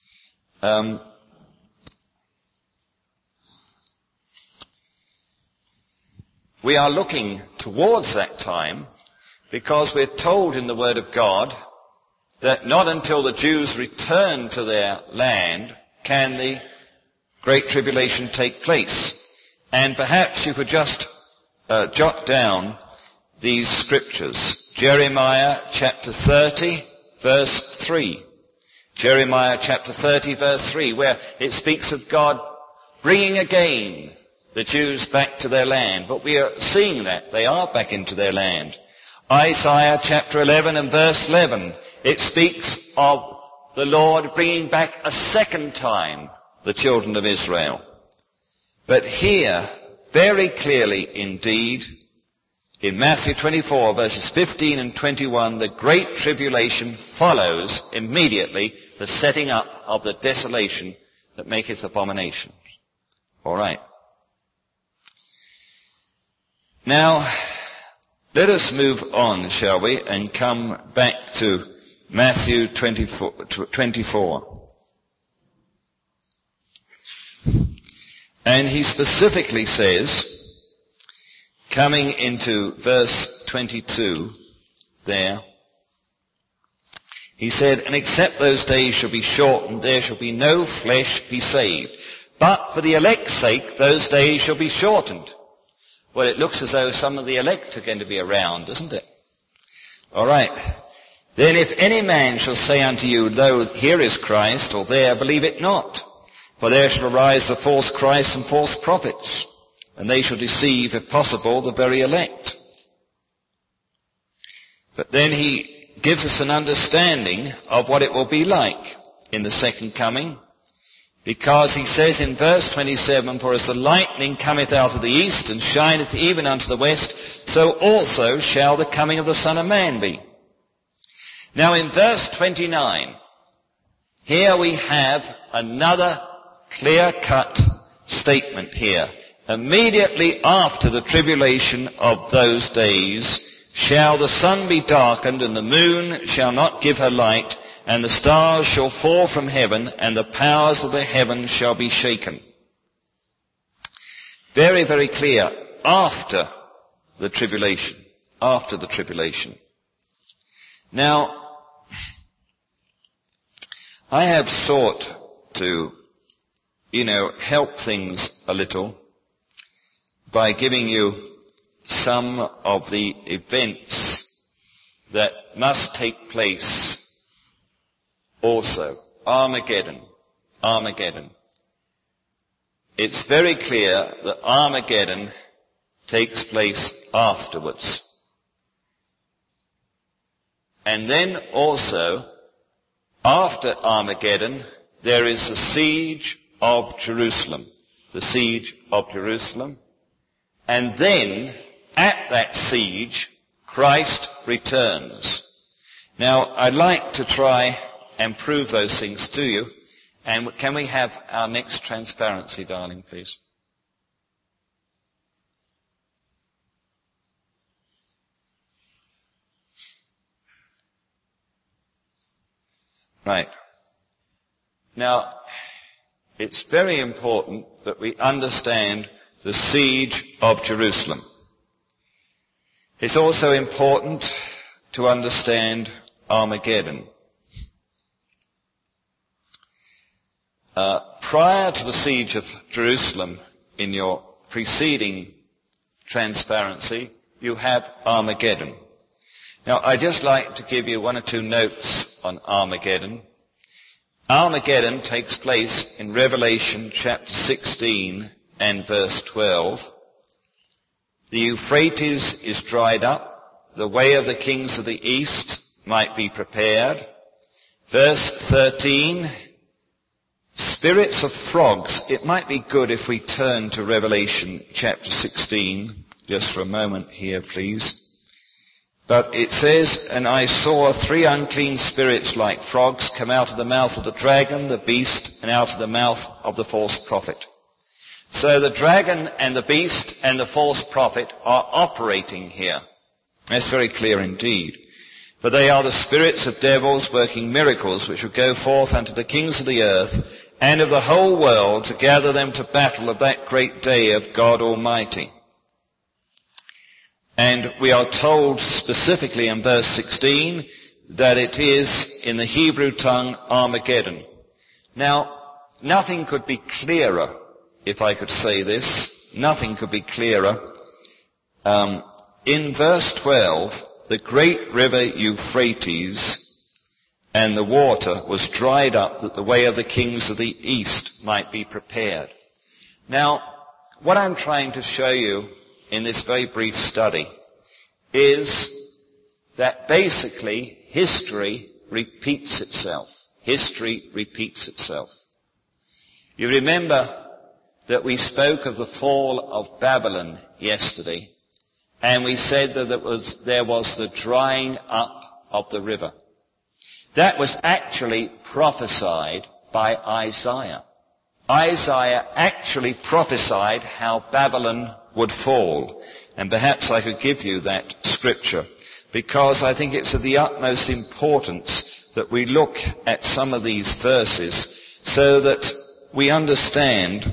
We are looking towards that time because we're told in the Word of God that not until the Jews return to their land can the Great Tribulation take place. And perhaps you could just jot down these scriptures. Jeremiah chapter 30, verse 3. Jeremiah chapter 30, verse 3, where it speaks of God bringing again the Jews back to their land. But we are seeing that. They are back into their land. Isaiah chapter 11 and verse 11. It speaks of the Lord bringing back a second time the children of Israel. But here, very clearly indeed, in Matthew 24 verses 15 and 21, the great tribulation follows immediately the setting up of the desolation that maketh abominations. All right. Now, let us move on, shall we, and come back to Matthew 24. And he specifically says, coming into verse 22 there, he said, and except those days shall be shortened, there shall be no flesh be saved. But for the elect's sake, those days shall be shortened. Well, it looks as though some of the elect are going to be around, doesn't it? All right. Then if any man shall say unto you, lo, here is Christ, or there, believe it not. For there shall arise the false Christs and false prophets, and they shall deceive, if possible, the very elect. But then he gives us an understanding of what it will be like in the second coming, because he says in verse 27, "For as the lightning cometh out of the east, and shineth even unto the west, so also shall the coming of the Son of Man be." Now in verse 29, here we have another clear-cut statement here. Immediately after the tribulation of those days shall the sun be darkened, and the moon shall not give her light, and the stars shall fall from heaven, and the powers of the heaven shall be shaken. Very, very clear. After the tribulation. After the tribulation. Now, I have sought to, help things a little by giving you some of the events that must take place also. Armageddon. It's very clear that Armageddon takes place afterwards. And then also, after Armageddon, there is the siege of Jerusalem. The siege of Jerusalem. And then, at that siege, Christ returns. Now, I'd like to try and prove those things to you. And can we have our next transparency, darling, please? Right. Now, it's very important that we understand the siege of Jerusalem. It's also important to understand Armageddon. Prior to the siege of Jerusalem, in your preceding transparency, you have Armageddon. Now, I'd just like to give you one or two notes on Armageddon. Armageddon takes place in Revelation chapter 16 and verse 12. The Euphrates is dried up. The way of the kings of the east might be prepared. Verse 13, spirits of frogs. It might be good if we turn to Revelation chapter 16, just for a moment here, please. But it says, "And I saw 3 unclean spirits like frogs come out of the mouth of the dragon, the beast, and out of the mouth of the false prophet." So the dragon and the beast and the false prophet are operating here. That's very clear indeed. For they are the spirits of devils working miracles, which will go forth unto the kings of the earth and of the whole world to gather them to battle of that great day of God Almighty. And we are told specifically in verse 16 that it is in the Hebrew tongue Armageddon. Now, nothing could be clearer, if I could say this. Nothing could be clearer. In verse 12, the great river Euphrates and the water was dried up that the way of the kings of the east might be prepared. Now, what I'm trying to show you in this very brief study is that basically history repeats itself. History repeats itself. You remember that we spoke of the fall of Babylon yesterday, and we said that there was the drying up of the river. That was actually prophesied by Isaiah. Isaiah actually prophesied how Babylon would fall. And perhaps I could give you that scripture, because I think it's of the utmost importance that we look at some of these verses so that we understand.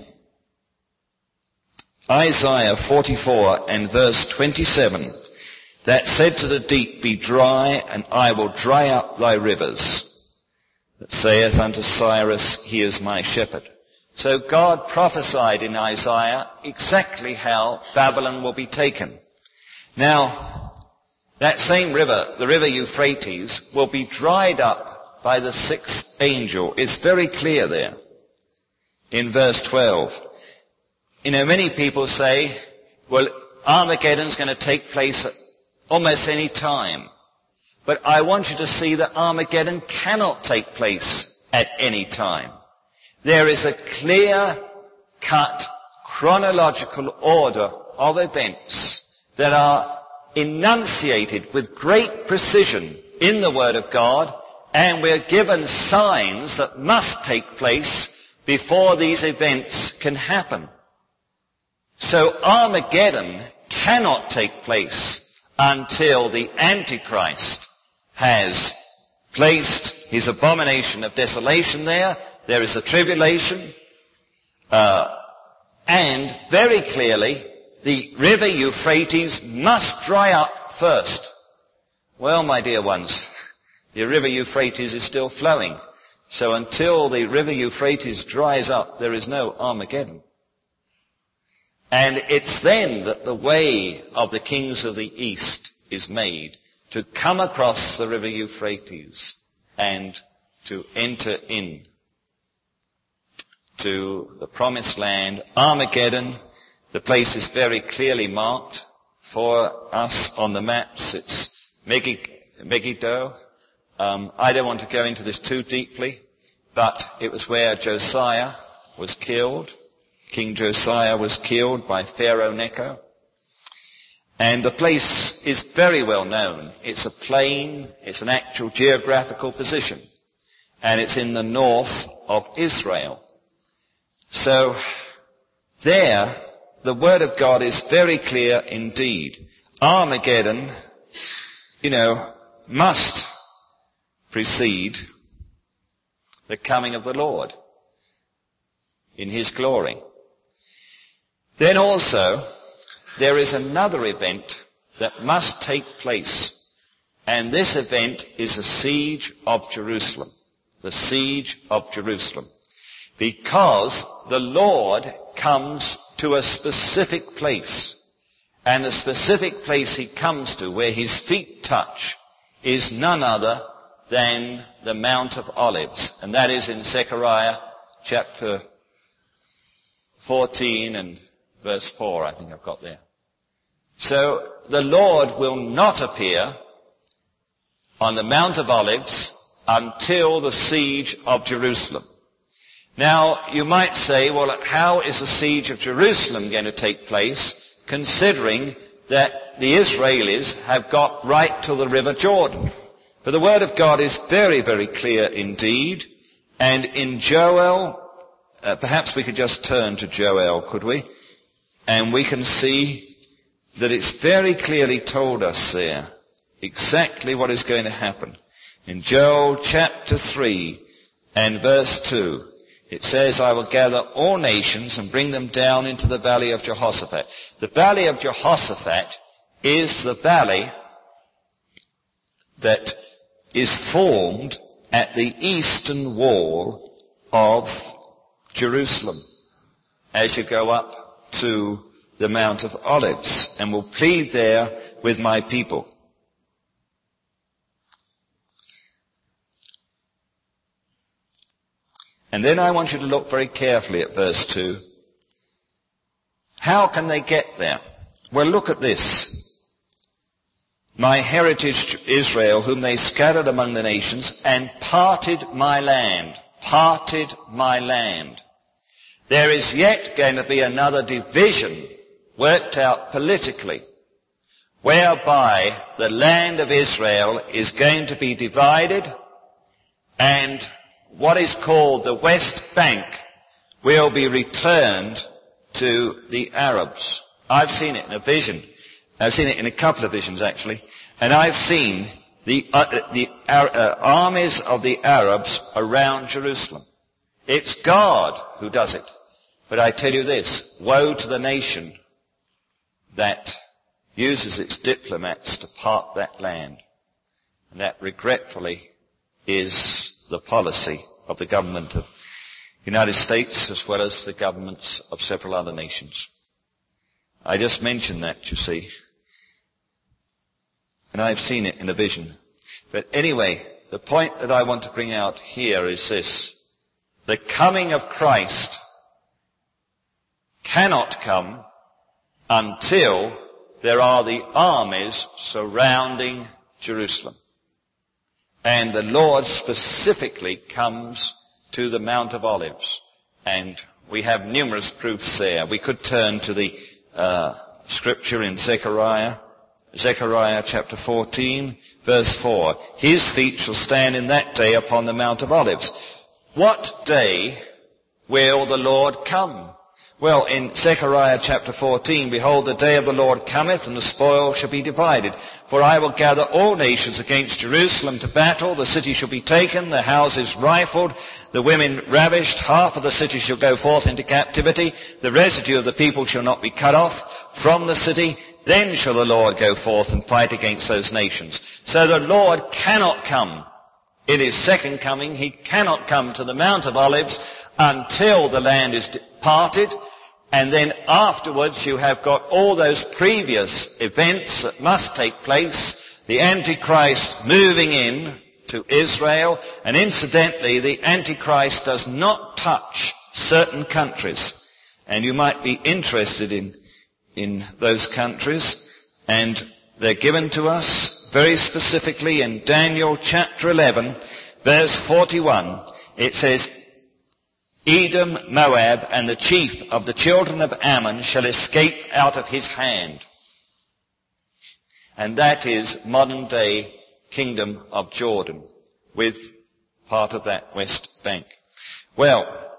Isaiah 44 and verse 27, that said to the deep, "Be dry, and I will dry up thy rivers," that saith unto Cyrus, "He is my shepherd." So God prophesied in Isaiah exactly how Babylon will be taken. Now, that same river, the river Euphrates, will be dried up by the 6th angel. It's very clear there in verse 12. Many people say, well, Armageddon's going to take place at almost any time. But I want you to see that Armageddon cannot take place at any time. There is a clear-cut chronological order of events that are enunciated with great precision in the Word of God, and we're given signs that must take place before these events can happen. So Armageddon cannot take place until the Antichrist has placed his abomination of desolation there. There is a tribulation, and very clearly the river Euphrates must dry up first. Well, my dear ones, the river Euphrates is still flowing. So until the river Euphrates dries up, there is no Armageddon. And it's then that the way of the kings of the East is made to come across the river Euphrates and to enter in to the promised land. Armageddon, the place is very clearly marked for us on the maps. It's Megiddo. I don't want to go into this too deeply, but it was where Josiah was killed. King Josiah was killed by Pharaoh Necho. And the place is very well known. It's a plain, it's an actual geographical position. And it's in the north of Israel. So there, the Word of God is very clear indeed. Armageddon, must precede the coming of the Lord in His glory. Then also, there is another event that must take place. And this event is the siege of Jerusalem. The siege of Jerusalem. Because the Lord comes to a specific place. And the specific place He comes to, where His feet touch, is none other than the Mount of Olives. And that is in Zechariah chapter 14 and verse 4, I think I've got there. So the Lord will not appear on the Mount of Olives until the siege of Jerusalem. Now, you might say, well, how is the siege of Jerusalem going to take place, considering that the Israelis have got right to the River Jordan? But the Word of God is very, very clear indeed. And in Joel, perhaps we could just turn to Joel, could we? And we can see that it's very clearly told us there exactly what is going to happen. In Joel chapter 3 and verse 2, it says, I will gather all nations and bring them down into the valley of Jehoshaphat. The valley of Jehoshaphat is the valley that is formed at the eastern wall of Jerusalem as you go up to the Mount of Olives, and will plead there with my people. And then I want you to look very carefully at verse 2. How can they get there? Well, look at this. My heritage Israel, whom they scattered among the nations, and parted my land. Parted my land. There is yet going to be another division worked out politically, whereby the land of Israel is going to be divided, and what is called the West Bank will be returned to the Arabs. I've seen it in a vision. I've seen it in a couple of visions actually. And I've seen the armies of the Arabs around Jerusalem. It's God who does it. But I tell you this, woe to the nation that uses its diplomats to part that land. And that regretfully is the policy of the government of the United States as well as the governments of several other nations. I just mentioned that, you see. And I've seen it in a vision. But anyway, the point that I want to bring out here is this. The coming of Christ cannot come until there are the armies surrounding Jerusalem. And the Lord specifically comes to the Mount of Olives. And we have numerous proofs there. We could turn to the scripture in Zechariah chapter 14, verse 4. His feet shall stand in that day upon the Mount of Olives. What day will the Lord come? Well, in Zechariah chapter 14, behold, the day of the Lord cometh, and the spoil shall be divided. For I will gather all nations against Jerusalem to battle. The city shall be taken, the houses rifled, the women ravished. Half of the city shall go forth into captivity. The residue of the people shall not be cut off from the city. Then shall the Lord go forth and fight against those nations. So the Lord cannot come. In his second coming, he cannot come to the Mount of Olives until the land is departed. And then afterwards you have got all those previous events that must take place. The Antichrist moving in to Israel. And incidentally, the Antichrist does not touch certain countries. And you might be interested in those countries. And they're given to us very specifically in Daniel chapter 11, verse 41. It says, Edom, Moab, and the chief of the children of Ammon shall escape out of his hand. And that is modern day kingdom of Jordan, with part of that West Bank. Well,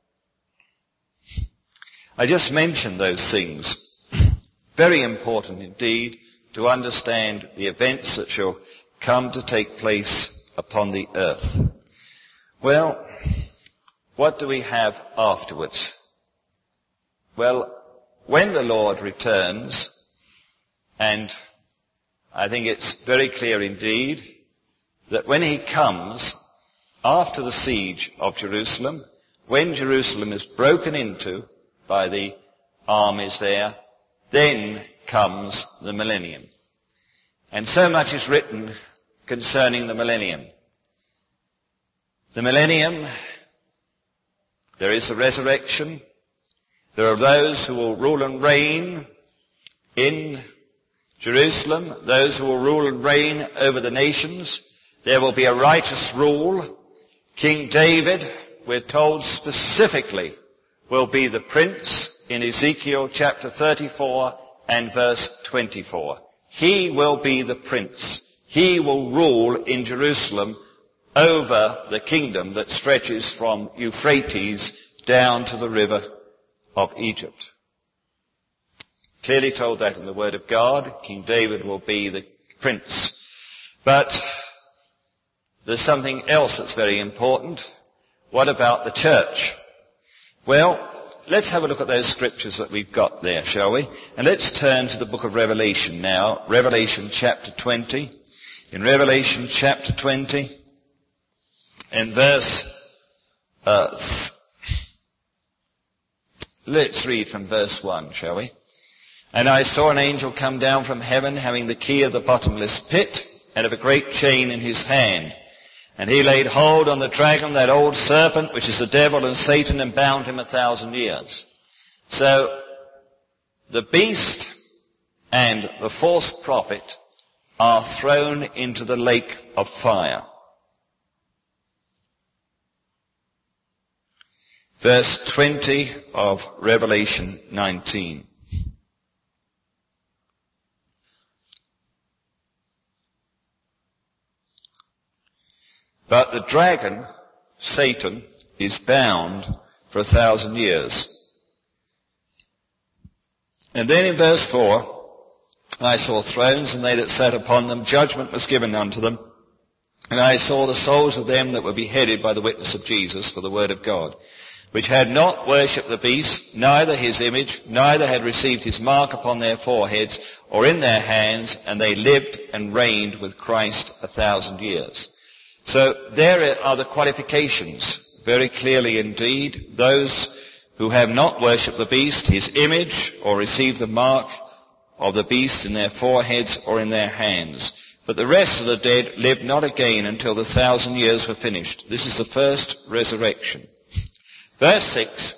I just mentioned those things. Very important indeed to understand the events that shall come to take place upon the earth. Well, what do we have afterwards? Well, when the Lord returns, and I think it's very clear indeed that when he comes after the siege of Jerusalem, when Jerusalem is broken into by the armies there, then comes the millennium. And so much is written concerning the millennium. The millennium, there is a resurrection. There are those who will rule and reign in Jerusalem, those who will rule and reign over the nations. There will be a righteous rule. King David, we're told specifically, will be the prince in Ezekiel chapter 34 and verse 24. He will be the prince. He will rule in Jerusalem over the kingdom that stretches from Euphrates down to the river of Egypt. Clearly told that in the Word of God. King David will be the prince. But there's something else that's very important. What about the church? Well, let's have a look at those scriptures that we've got there, shall we? And let's turn to the book of Revelation now. Revelation chapter 20. In Revelation chapter 20, in verse, let's read from verse 1, shall we? And I saw an angel come down from heaven, having the key of the bottomless pit, and of a great chain in his hand. And he laid hold on the dragon, that old serpent, which is the devil and Satan, and bound him 1,000 years. So, the beast and the false prophet are thrown into the lake of fire. Verse 20 of Revelation 19. But the dragon, Satan, is bound for 1,000 years. And then in verse 4, I saw thrones, and they that sat upon them, judgment was given unto them. And I saw the souls of them that were beheaded by the witness of Jesus for the word of God, which had not worshipped the beast, neither his image, neither had received his mark upon their foreheads or in their hands, and they lived and reigned with Christ 1,000 years. So there are the qualifications, very clearly indeed. Those who have not worshipped the beast, his image, or received the mark of the beast in their foreheads or in their hands. But the rest of the dead lived not again until the 1,000 years were finished. This is the first resurrection. Verse 6,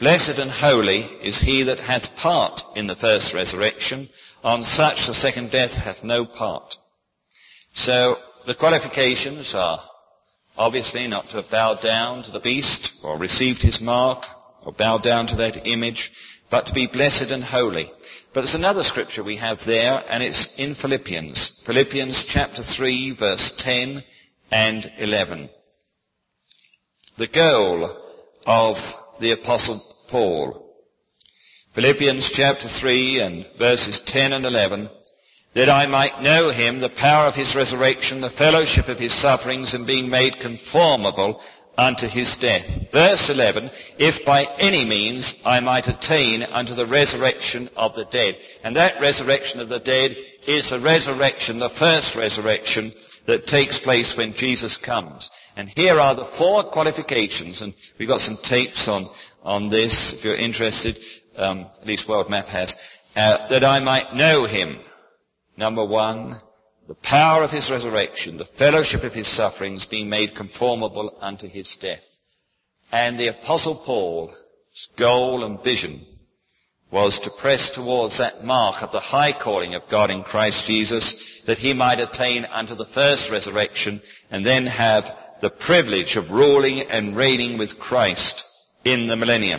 Blessed and holy is he that hath part in the first resurrection. On such the second death hath no part. So the qualifications are obviously not to have bowed down to the beast or received his mark or bowed down to that image, but to be blessed and holy. But there's another scripture we have there, and it's in Philippians. Philippians chapter 3, verse 10 and 11. The goal of the Apostle Paul. Philippians chapter 3 and verses 10 and 11. That I might know him, the power of his resurrection, the fellowship of his sufferings, and being made conformable unto his death. Verse 11, if by any means I might attain unto the resurrection of the dead. And that resurrection of the dead is the resurrection, the first resurrection that takes place when Jesus comes. And here are the 4 qualifications, and we've got some tapes on this, if you're interested, at least World Map has, that I might know him. Number 1, the power of his resurrection, the fellowship of his sufferings, being made conformable unto his death. And the Apostle Paul's goal and vision was to press towards that mark of the high calling of God in Christ Jesus, that he might attain unto the first resurrection and then have the privilege of ruling and reigning with Christ in the millennium.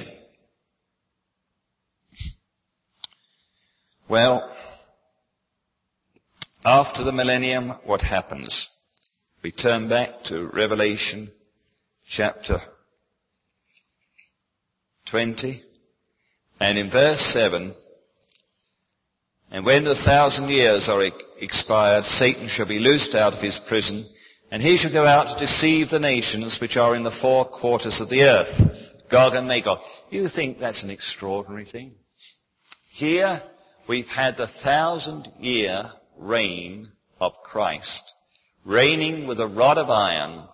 Well, after the millennium, what happens? We turn back to Revelation chapter 20, and in verse 7, and when the 1,000 years are expired, Satan shall be loosed out of his prison, and he shall go out to deceive the nations which are in the 4 quarters of the earth, Gog and Magog. You think that's an extraordinary thing? Here we've had the 1,000-year reign of Christ, reigning with a rod of iron.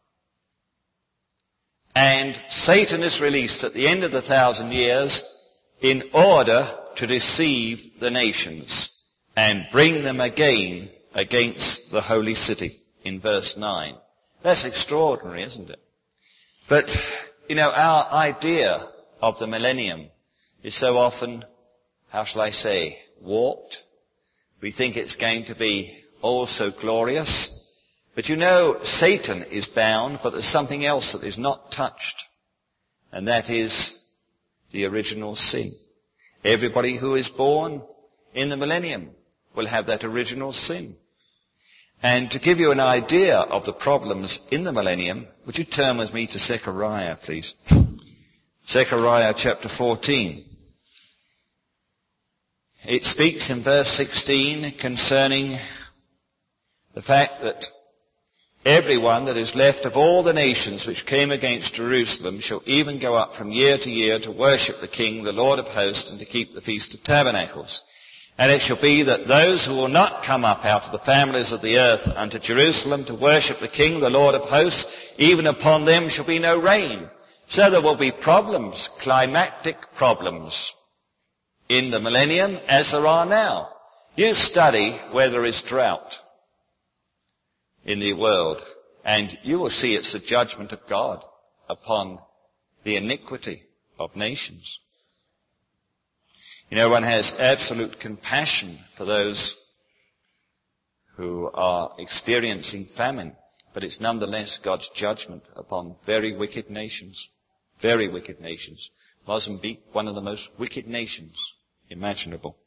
And Satan is released at the end of the 1,000 years in order to deceive the nations and bring them again against the holy city in verse 9. That's extraordinary, isn't it? But, our idea of the millennium is so often, how shall I say, warped. We think it's going to be all so glorious. But Satan is bound, but there's something else that is not touched. And that is the original sin. Everybody who is born in the millennium will have that original sin. And to give you an idea of the problems in the millennium, would you turn with me to Zechariah, please? Zechariah chapter 14. It speaks in verse 16 concerning the fact that everyone that is left of all the nations which came against Jerusalem shall even go up from year to year to worship the King, the Lord of hosts, and to keep the Feast of Tabernacles. And it shall be that those who will not come up out of the families of the earth unto Jerusalem to worship the King, the Lord of hosts, even upon them shall be no rain. So there will be problems, climactic problems, in the millennium as there are now. You study where there is drought in the world, and you will see it's the judgment of God upon the iniquity of nations. One has absolute compassion for those who are experiencing famine, but it's nonetheless God's judgment upon very wicked nations. Very wicked nations. Mozambique, one of the most wicked nations imaginable.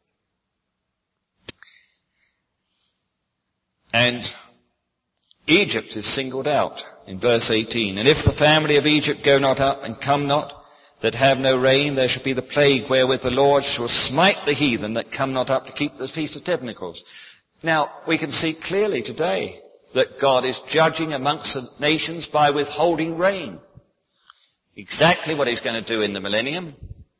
And Egypt is singled out in verse 18. And if the family of Egypt go not up and come not, that have no rain, there shall be the plague wherewith the Lord shall smite the heathen that come not up to keep the Feast of Tabernacles. Now, we can see clearly today that God is judging amongst the nations by withholding rain. Exactly what he's going to do in the millennium.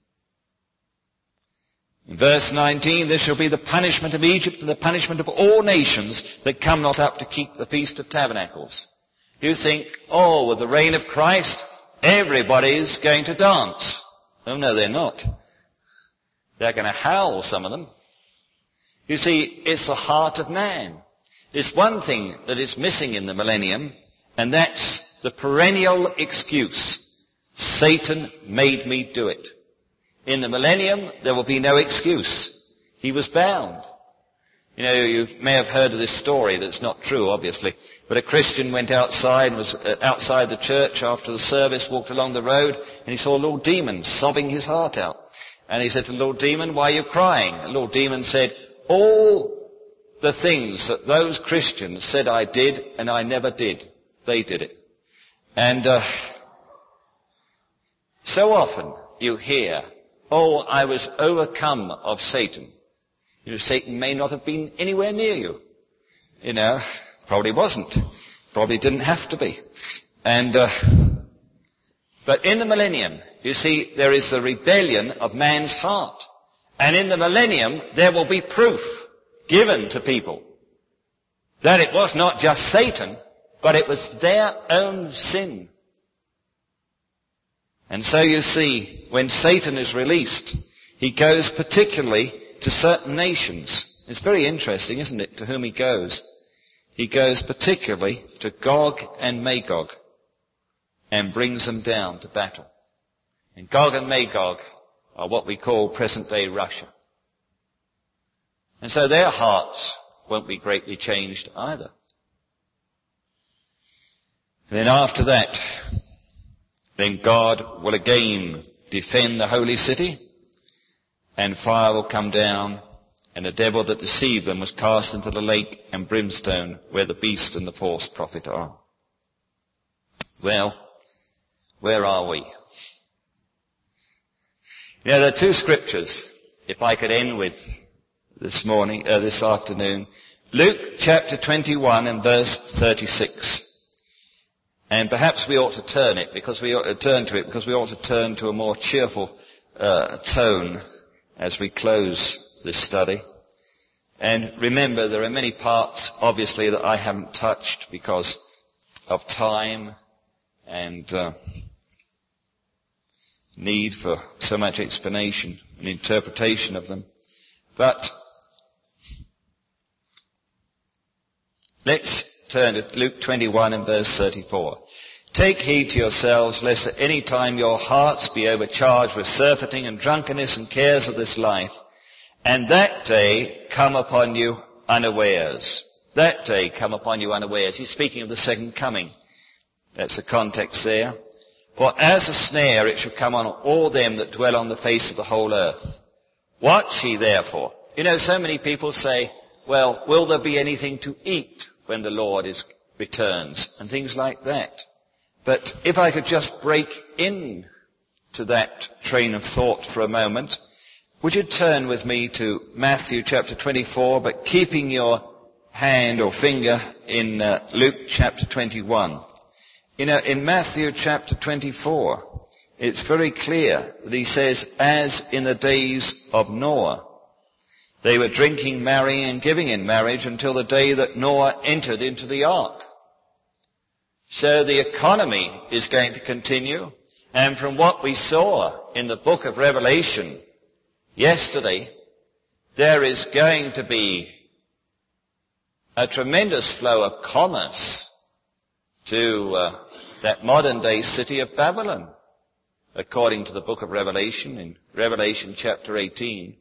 In verse 19, this shall be the punishment of Egypt and the punishment of all nations that come not up to keep the Feast of Tabernacles. You think, with the reign of Christ, everybody's going to dance. Oh, no, they're not. They're going to howl, some of them. You see, it's the heart of man. There's one thing that is missing in the millennium, and that's the perennial excuse. Satan made me do it. in the millennium, there will be no excuse. He was bound. You know, you may have heard of this story that's not true, obviously, but a Christian went outside, was outside the church after the service, walked along the road, and he saw a little demon sobbing his heart out. And he said to the little demon, "Why are you crying?" The little demon said, "All the things that those Christians said I did and I never did, they did it." And so often you hear, "Oh, I was overcome of Satan." You know, Satan may not have been anywhere near you. You know, probably wasn't. Probably didn't have to be. And but in the millennium, you see, there is the rebellion of man's heart. And in the millennium, there will be proof given to people that it was not just Satan, but it was their own sin. And so you see, when Satan is released, he goes particularly to certain nations. It's very interesting, isn't it, to whom he goes? He goes particularly to Gog and Magog and brings them down to battle. And Gog and Magog are what we call present-day Russia. And so their hearts won't be greatly changed either. And then after that, then God will again defend the holy city, and fire will come down, and the devil that deceived them was cast into the lake and brimstone, where the beast and the false prophet are. Well, where are we? You know, there are two scriptures, if I could end with this afternoon. Luke chapter 21 and verse 36. And perhaps we ought to turn to it because we ought to turn to a more cheerful tone as we close this study. And remember, there are many parts, obviously, that I haven't touched because of time and need for so much explanation and interpretation of them. But let's turn to Luke 21 and verse 34. Take heed to yourselves, lest at any time your hearts be overcharged with surfeiting and drunkenness and cares of this life, and that day come upon you unawares. That day come upon you unawares. He's speaking of the second coming. That's the context there. For as a snare it shall come on all them that dwell on the face of the whole earth. Watch ye therefore. You know, so many people say, well, will there be anything to eat when the Lord returns? And things like that. But if I could just break in to that train of thought for a moment, would you turn with me to Matthew chapter 24, but keeping your hand or finger in Luke chapter 21. You know, in Matthew chapter 24, it's very clear that he says, as in the days of Noah, they were drinking, marrying, and giving in marriage until the day that Noah entered into the ark. So the economy is going to continue. And from what we saw in the book of Revelation yesterday, there is going to be a tremendous flow of commerce to that modern-day city of Babylon, according to the book of Revelation, in Revelation chapter 18.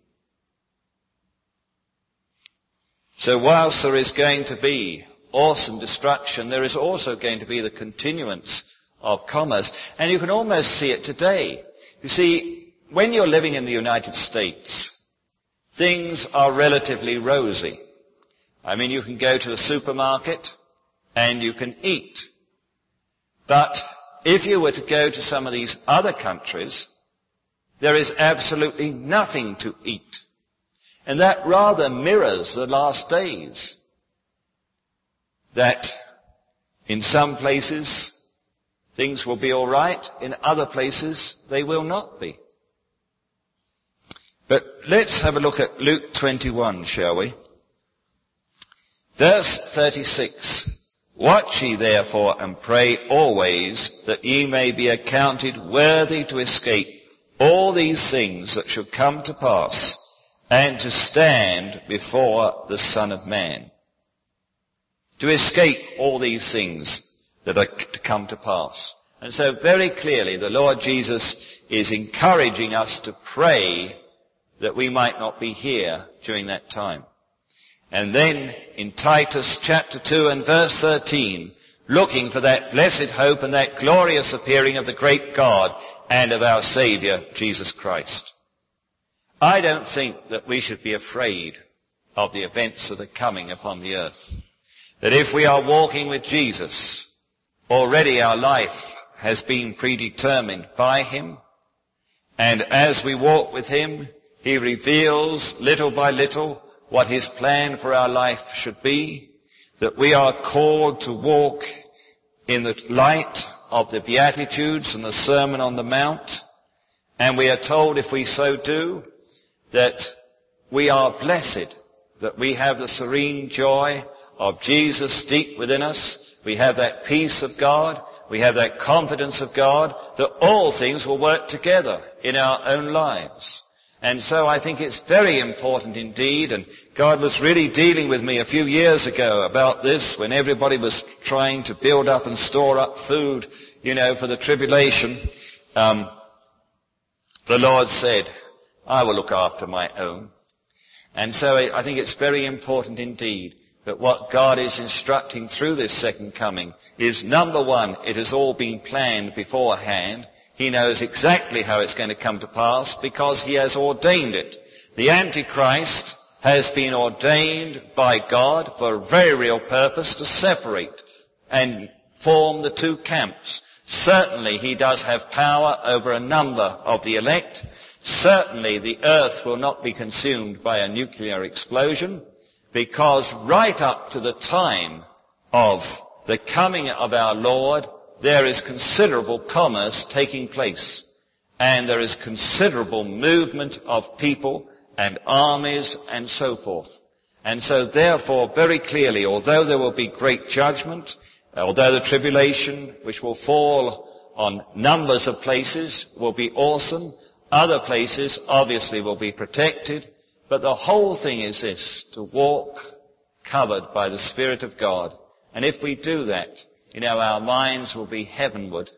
So whilst there is going to be awesome destruction, there is also going to be the continuance of commerce. And you can almost see it today. You see, when you're living in the United States, things are relatively rosy. I mean, you can go to the supermarket and you can eat. But if you were to go to some of these other countries, there is absolutely nothing to eat. And that rather mirrors the last days. That in some places things will be all right, in other places they will not be. But let's have a look at Luke 21, shall we? Verse 36. Watch ye therefore and pray always, that ye may be accounted worthy to escape all these things that shall come to pass, and to stand before the Son of Man. To escape all these things that are to come to pass. And so very clearly the Lord Jesus is encouraging us to pray that we might not be here during that time. And then in Titus chapter 2 and verse 13, looking for that blessed hope and that glorious appearing of the great God and of our Saviour, Jesus Christ. I don't think that we should be afraid of the events that are coming upon the earth. That if we are walking with Jesus, already our life has been predetermined by Him, and as we walk with Him, He reveals little by little what His plan for our life should be, that we are called to walk in the light of the Beatitudes and the Sermon on the Mount, and we are told if we so do, that we are blessed, that we have the serene joy of Jesus deep within us, we have that peace of God, we have that confidence of God, that all things will work together in our own lives. And so I think it's very important indeed, and God was really dealing with me a few years ago about this when everybody was trying to build up and store up food, for the tribulation. The Lord said, I will look after my own. And so I think it's very important indeed that what God is instructing through this second coming is, number one, it has all been planned beforehand. He knows exactly how it's going to come to pass because He has ordained it. The Antichrist has been ordained by God for a very real purpose to separate and form the two camps. Certainly he does have power over a number of the elect. Certainly the earth will not be consumed by a nuclear explosion, because right up to the time of the coming of our Lord, there is considerable commerce taking place, and there is considerable movement of people and armies and so forth. And so therefore, very clearly, although there will be great judgment, although the tribulation which will fall on numbers of places will be awesome, other places obviously will be protected, but the whole thing is this, to walk covered by the Spirit of God. And if we do that, our minds will be heavenward,